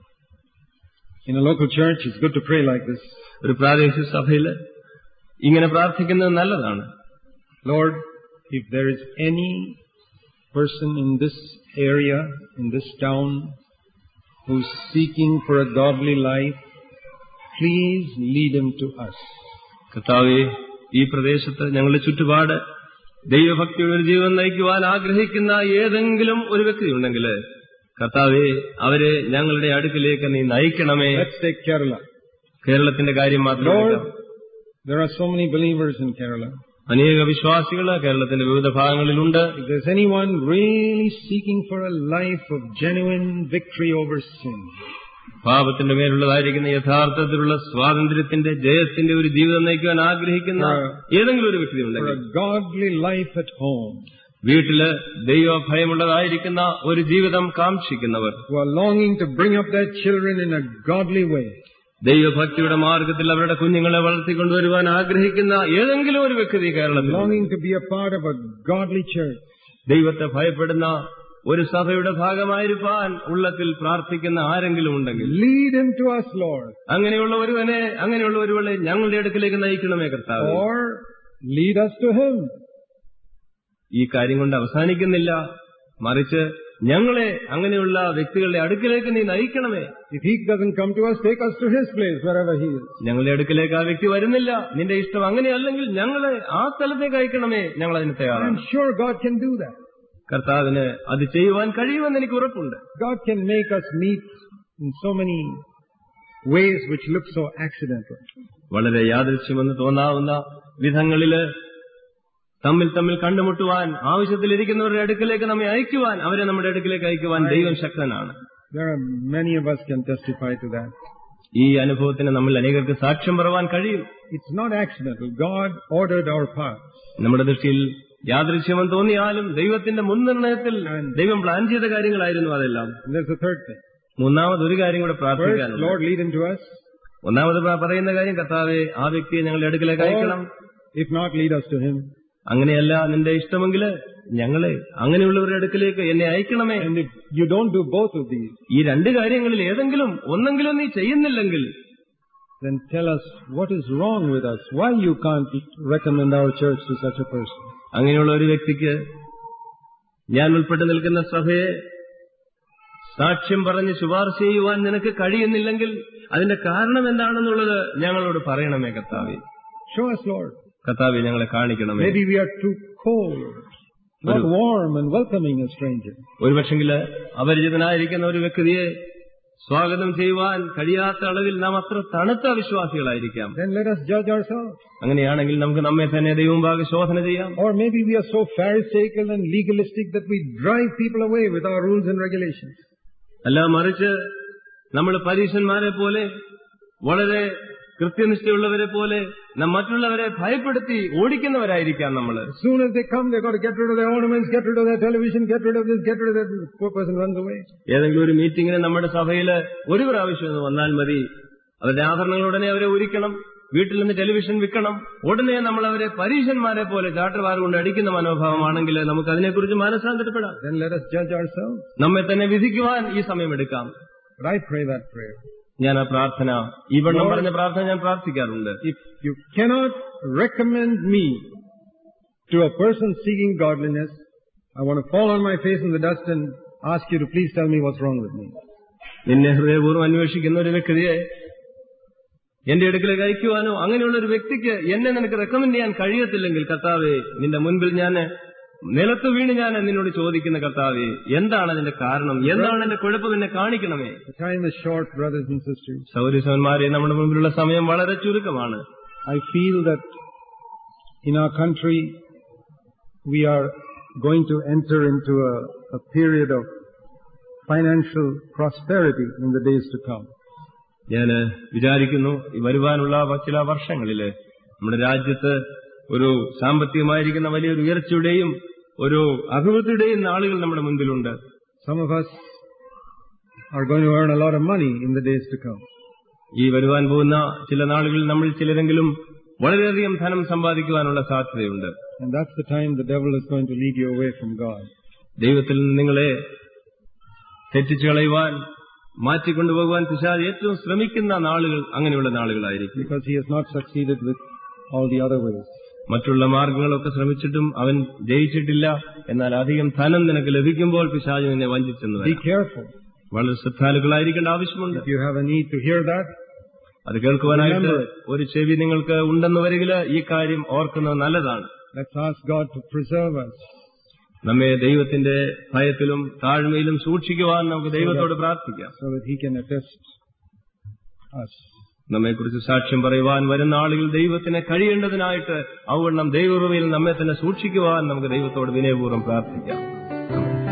In a local church, it's good to pray like this. ഒരു പ്രാദേശിക സഭയിൽ ഇങ്ങനെ പ്രാർത്ഥിക്കുന്നത് നല്ലതാണ്. Lord, if there is any person in this area, in this town, who's seeking for a godly life, please lead him to us. കർത്താവേ, ഈ പ്രദേശത്ത് ഞങ്ങളുടെ ചുറ്റുപാട് ദൈവഭക്തിയുടെ ഒരു ജീവിതം നയിക്കുവാൻ ആഗ്രഹിക്കുന്ന ഏതെങ്കിലും ഒരു വ്യക്തി ഉണ്ടെങ്കിൽ കർത്താവേ, അവരെ ഞങ്ങളുടെ അടുക്കിലേക്ക് നീ നയിക്കണമേ. Let's take Kerala. കേരളത്തിന്റെ കാര്യം മാത്രം. Lord, there are so many believers in Kerala. അനേക വിശ്വാസികൾ കേരളത്തിന്റെ വിവിധ ഭാഗങ്ങളിലുണ്ട്. If there's anyone really seeking for a life of genuine victory over sin, പാപത്തിന്റെ മേലുള്ളതായിരിക്കുന്ന യഥാർത്ഥത്തിലുള്ള സ്വാതന്ത്ര്യത്തിന്റെ ജയത്തിന്റെ ഒരു ജീവിതം നയിക്കുവാൻ ആഗ്രഹിക്കുന്ന ഏതെങ്കിലും ഒരു വ്യക്തി ഉണ്ടെങ്കിൽ, for a godly life at home, വീട്ടില് ദൈവഭയമുള്ളതായിരിക്കുന്ന ഒരു ജീവിതം കാക്ഷിക്കുന്നവർ, who are longing to bring up their children in a godly way, ദൈവഭക്തിയുടെ മാർഗത്തിൽ അവരുടെ കുഞ്ഞുങ്ങളെ വളർത്തിക്കൊണ്ടുവരുവാൻ ആഗ്രഹിക്കുന്ന ഏതെങ്കിലും ഒരു വ്യക്തി കേരളത്തിൽ, longing to be a part of a godly church, ദൈവത്തെ ഭയപ്പെടുന്ന ഒരു സഭയുടെ ഭാഗമായിരിക്കാൻ ഉള്ളത്തിൽ പ്രാർത്ഥിക്കുന്ന ആരെങ്കിലും ഉണ്ടെങ്കിൽ, lead him to us, Lord. അങ്ങനെയുള്ള ഒരുവനെ അങ്ങനെയുള്ള ഒരുവളെ ഞങ്ങളുടെ അടുക്കിലേക്ക് നയിക്കണമേ കർത്താവേ. Or lead us to him. ഈ കാര്യം കൊണ്ട് അവസാനിക്കുന്നില്ല, മറിച്ച് ഞങ്ങളെ അങ്ങനെയുള്ള വ്യക്തികളുടെ അടുക്കിലേക്ക് നീ നയിക്കണമേ. If he doesn't come to us, take us to his place, wherever he is. ഞങ്ങളുടെ അടുക്കിലേക്ക് ആ വ്യക്തി വരുന്നില്ല, നിന്റെ ഇഷ്ടം അങ്ങനെയല്ലെങ്കിൽ ഞങ്ങളെ ആ സ്ഥലത്തേക്ക് അയക്കണമേ. ഞങ്ങൾ അതിന് തയ്യാറാണ്. I'm sure God can do that. കർത്താവിന് അത് ചെയ്യുവാൻ കഴിയുമെന്ന് എനിക്ക് ഉറപ്പുണ്ട്. God can make us meet in so many ways which look so accidental. വളരെ യാദൃശ്യമെന്ന് തോന്നാവുന്ന വിധങ്ങളില് തമ്മിൽ തമ്മിൽ കണ്ടുമുട്ടുവാൻ ആവശ്യത്തിലിരിക്കുന്നവരുടെ അടുക്കിലേക്ക് നമ്മെ അയക്കുവാൻ, അവരെ നമ്മുടെ അടുക്കിലേക്ക് അയക്കുവാൻ ദൈവം ശക്തനാണ്. There are many of us can testify to that. ഈ അനുഭവത്തിന് നമ്മൾ അനേകർക്ക് സാക്ഷ്യം പറയാൻ കഴിയും. It's not accidental. God ordered our paths. നമ്മുടെ ദൃഷ്ടിയിൽ യാദൃശ്യമെന്ന് തോന്നിയാലും ദൈവത്തിന്റെ മുൻനിർണയത്തിൽ ദൈവം പ്ലാൻ ചെയ്ത കാര്യങ്ങളായിരുന്നു അതെല്ലാം. There's a third thing. മൂന്നാമത് ഒരു കാര്യം കൂടെ പ്രാർത്ഥിക്കാനുണ്ട്. Lord, lead him to us. ഒന്നാമത് പറയുന്ന കാര്യം, കർത്താവേ, ആ വ്യക്തിയെ ഞങ്ങളുടെ അടുക്കിലേക്ക് അയക്കണം. If not, lead us to him. അങ്ങനെയല്ല നിന്റെ ഇഷ്ടമെങ്കിൽ ഞങ്ങളെ അങ്ങനെയുള്ളവരുടെ അടുക്കിലേക്ക് എന്നെ അയക്കണമേ. And if you don't do both of these, ഈ രണ്ട് കാര്യങ്ങളിൽ ഏതെങ്കിലും ഒന്നെങ്കിലും നീ ചെയ്യുന്നില്ലെങ്കിൽ, then tell us what is wrong with us. Why you can't recommend our church to such a person? അങ്ങനെയുള്ള ഒരു വ്യക്തിക്ക് ഞാൻ ഉൾപ്പെട്ട് നിൽക്കുന്ന സഭയെ സാക്ഷ്യം പറഞ്ഞ് ശുപാർശ ചെയ്യുവാൻ നിനക്ക് കഴിയുന്നില്ലെങ്കിൽ അതിന്റെ കാരണം എന്താണെന്നുള്ളത് ഞങ്ങളോട് പറയണമേ കർത്താവേ. Show us, Lord. കർത്താവേ, ഞങ്ങളെ കാണിക്കണമേ. Maybe we are too cold, not warm and welcoming a stranger. ഒരു പക്ഷെങ്കില് അപരിചിതനായിരിക്കുന്ന ഒരു വ്യക്തിയെ സ്വാഗതം ചെയ്യുവാൻ കഴിയാത്ത അളവിൽ നാം അത്ര തണുത്ത വിശ്വാസികളായിരിക്കാം. Then let us judge ourselves. അങ്ങനെയാണെങ്കിൽ നമുക്ക് നമ്മെ തന്നെ ദൈവമുമ്പാകെ ശോധന ചെയ്യാം. Or maybe we are so pharisaical and legalistic that we drive people away with our rules and regulations. അല്ല, മറിച്ച് നമ്മൾ പരീശന്മാരെ പോലെ വളരെ കൃത്യനിഷ്ഠയുള്ളവരെ പോലെ നാം മറ്റുള്ളവരെ ഭയപ്പെടുത്തി ഓടിക്കുന്നവരായിരിക്കാം നമ്മൾ. As soon as they come, they've got to get rid of their ornaments, get rid of their television, get rid of this, get rid of that. The poor person runs away. ഏതെങ്കിലും ഒരു മീറ്റിംഗിന് നമ്മുടെ സഭയില് ഒരു പ്രാവശ്യം ഒന്ന് വന്നാൽ മതി, അവരുടെ ആഭരണങ്ങൾ ഉടനെ അവരെ ഒരുക്കണം, വീട്ടിൽ നിന്ന് ടെലിവിഷൻ വിൽക്കണം, ഉടനെ നമ്മൾ അവരെ പരീശന്മാരെ പോലെ ചാട്ടുവാർ കൊണ്ട് അടിക്കുന്ന മനോഭാവമാണെങ്കിൽ നമുക്ക് അതിനെക്കുറിച്ച് മാനസാന്തരപ്പെടാം. Then let us judge ourselves. നമ്മെ തന്നെ വിധിക്കുവാൻ ഈ സമയമെടുക്കാം. But I pray that prayer. ഞാൻ ആ പ്രാർത്ഥന, ഈ വണ്ണം പറഞ്ഞ പ്രാർത്ഥന ഞാൻ പ്രാർത്ഥിക്കാറുണ്ട്. If you cannot recommend me to a person seeking godliness, I want to fall on my face in the dust and ask you to please tell me what's wrong with me. നിന്നെ ഹൃദയപൂർവ്വം അന്വേഷിക്കുന്ന ഒരു വ്യക്തിയെ എന്റെ അടുക്കലേക്ക് അയക്കുവാനോ അങ്ങനെയുള്ള ഒരു വ്യക്തിക്ക് എന്നെ നിനക്ക് റെക്കമെൻഡ് ചെയ്യാൻ കഴിയത്തില്ലെങ്കിൽ, കർത്താവേ, നിന്റെ മുൻപിൽ ഞാൻ നിലത്ത് വീണ് ഞാൻ നിന്നോട് ചോദിക്കുന്ന കർത്താവേ, എന്താണ് അതിന്റെ കാരണം, എന്താണ് എന്റെ കുഴപ്പം, എന്നെ കാണിക്കണമേ. The time is short, brothers and sisters. സഹോദരീസഹോദരന്മാരെ, നമ്മുടെ മുമ്പിലുള്ള സമയം വളരെ ചുരുക്കമാണ്. I feel that in our country we are going to enter into a, a period of financial prosperity in the days to come. ഞാൻ വിചാരിക്കുന്നു ഈ വരുവാനുള്ള ചില വർഷങ്ങളില് നമ്മുടെ രാജ്യത്ത് ഒരു സാമ്പത്തികമായിരിക്കുന്ന വലിയൊരു ഉയർച്ചയുടെയും ഒരു അഭിവൃദ്ധിയുടെയും നാളുകൾ നമ്മുടെ മുൻപിലുണ്ട്. Some of us are going to earn a lot of money in the days to come. ഈ വരുവാൻ പോകുന്ന ചില നാളുകളിൽ നമ്മൾ ചിലരെങ്കിലും വളരെയധികം ധനം സമ്പാദിക്കുവാനുള്ള സാധ്യതയുണ്ട്. And that's the time the devil is going to lead you away from God. ദൈവത്തിൽ നിന്ന് നിങ്ങളെ തെറ്റിച്ചു കളയുവാൻ, മാറ്റിക്കൊണ്ടുപോകുവാൻ പിശാച് ഏറ്റവും ശ്രമിക്കുന്ന നാളുകൾ അങ്ങനെയുള്ള നാളുകളായിരിക്കും. Because he has not succeeded with all the other ways. മറ്റുള്ള മാർഗങ്ങളൊക്കെ ശ്രമിച്ചിട്ടും അവൻ ജയിച്ചിട്ടില്ല. എന്നാൽ അധികം ധനം നിനക്ക് ലഭിക്കുമ്പോൾ പിശാച് നിന്നെ വഞ്ചിച്ചെന്ന് Be careful. വളരെ ശ്രദ്ധാലുക്കളായിരിക്കേണ്ട ആവശ്യമുണ്ട്. If you have a need to hear that, അത് കേൾക്കുവാനായിട്ട് ഒരു ചെവി നിങ്ങൾക്ക് ഉണ്ടെന്ന് വരികിൽ ഈ കാര്യം ഓർക്കുന്നത് നല്ലതാണ്. let's ask God to preserve us. നമ്മെ ദൈവത്തിന്റെ ഭയത്തിലും താഴ്മയിലും സൂക്ഷിക്കുവാൻ നമുക്ക് ദൈവത്തോട് പ്രാർത്ഥിക്കാം. So that he can attest us. നമ്മെക്കുറിച്ച് സാക്ഷ്യം പറയുവാൻ വരുന്ന ആളുകൾ ദൈവത്തിന് കഴിയേണ്ടതിനായിട്ട് ഔവണ്ണം ദൈവകൃപയിൽ നമ്മെ തന്നെ സൂക്ഷിക്കുവാൻ നമുക്ക് ദൈവത്തോട് വിനയപൂർവ്വം പ്രാർത്ഥിക്കാം.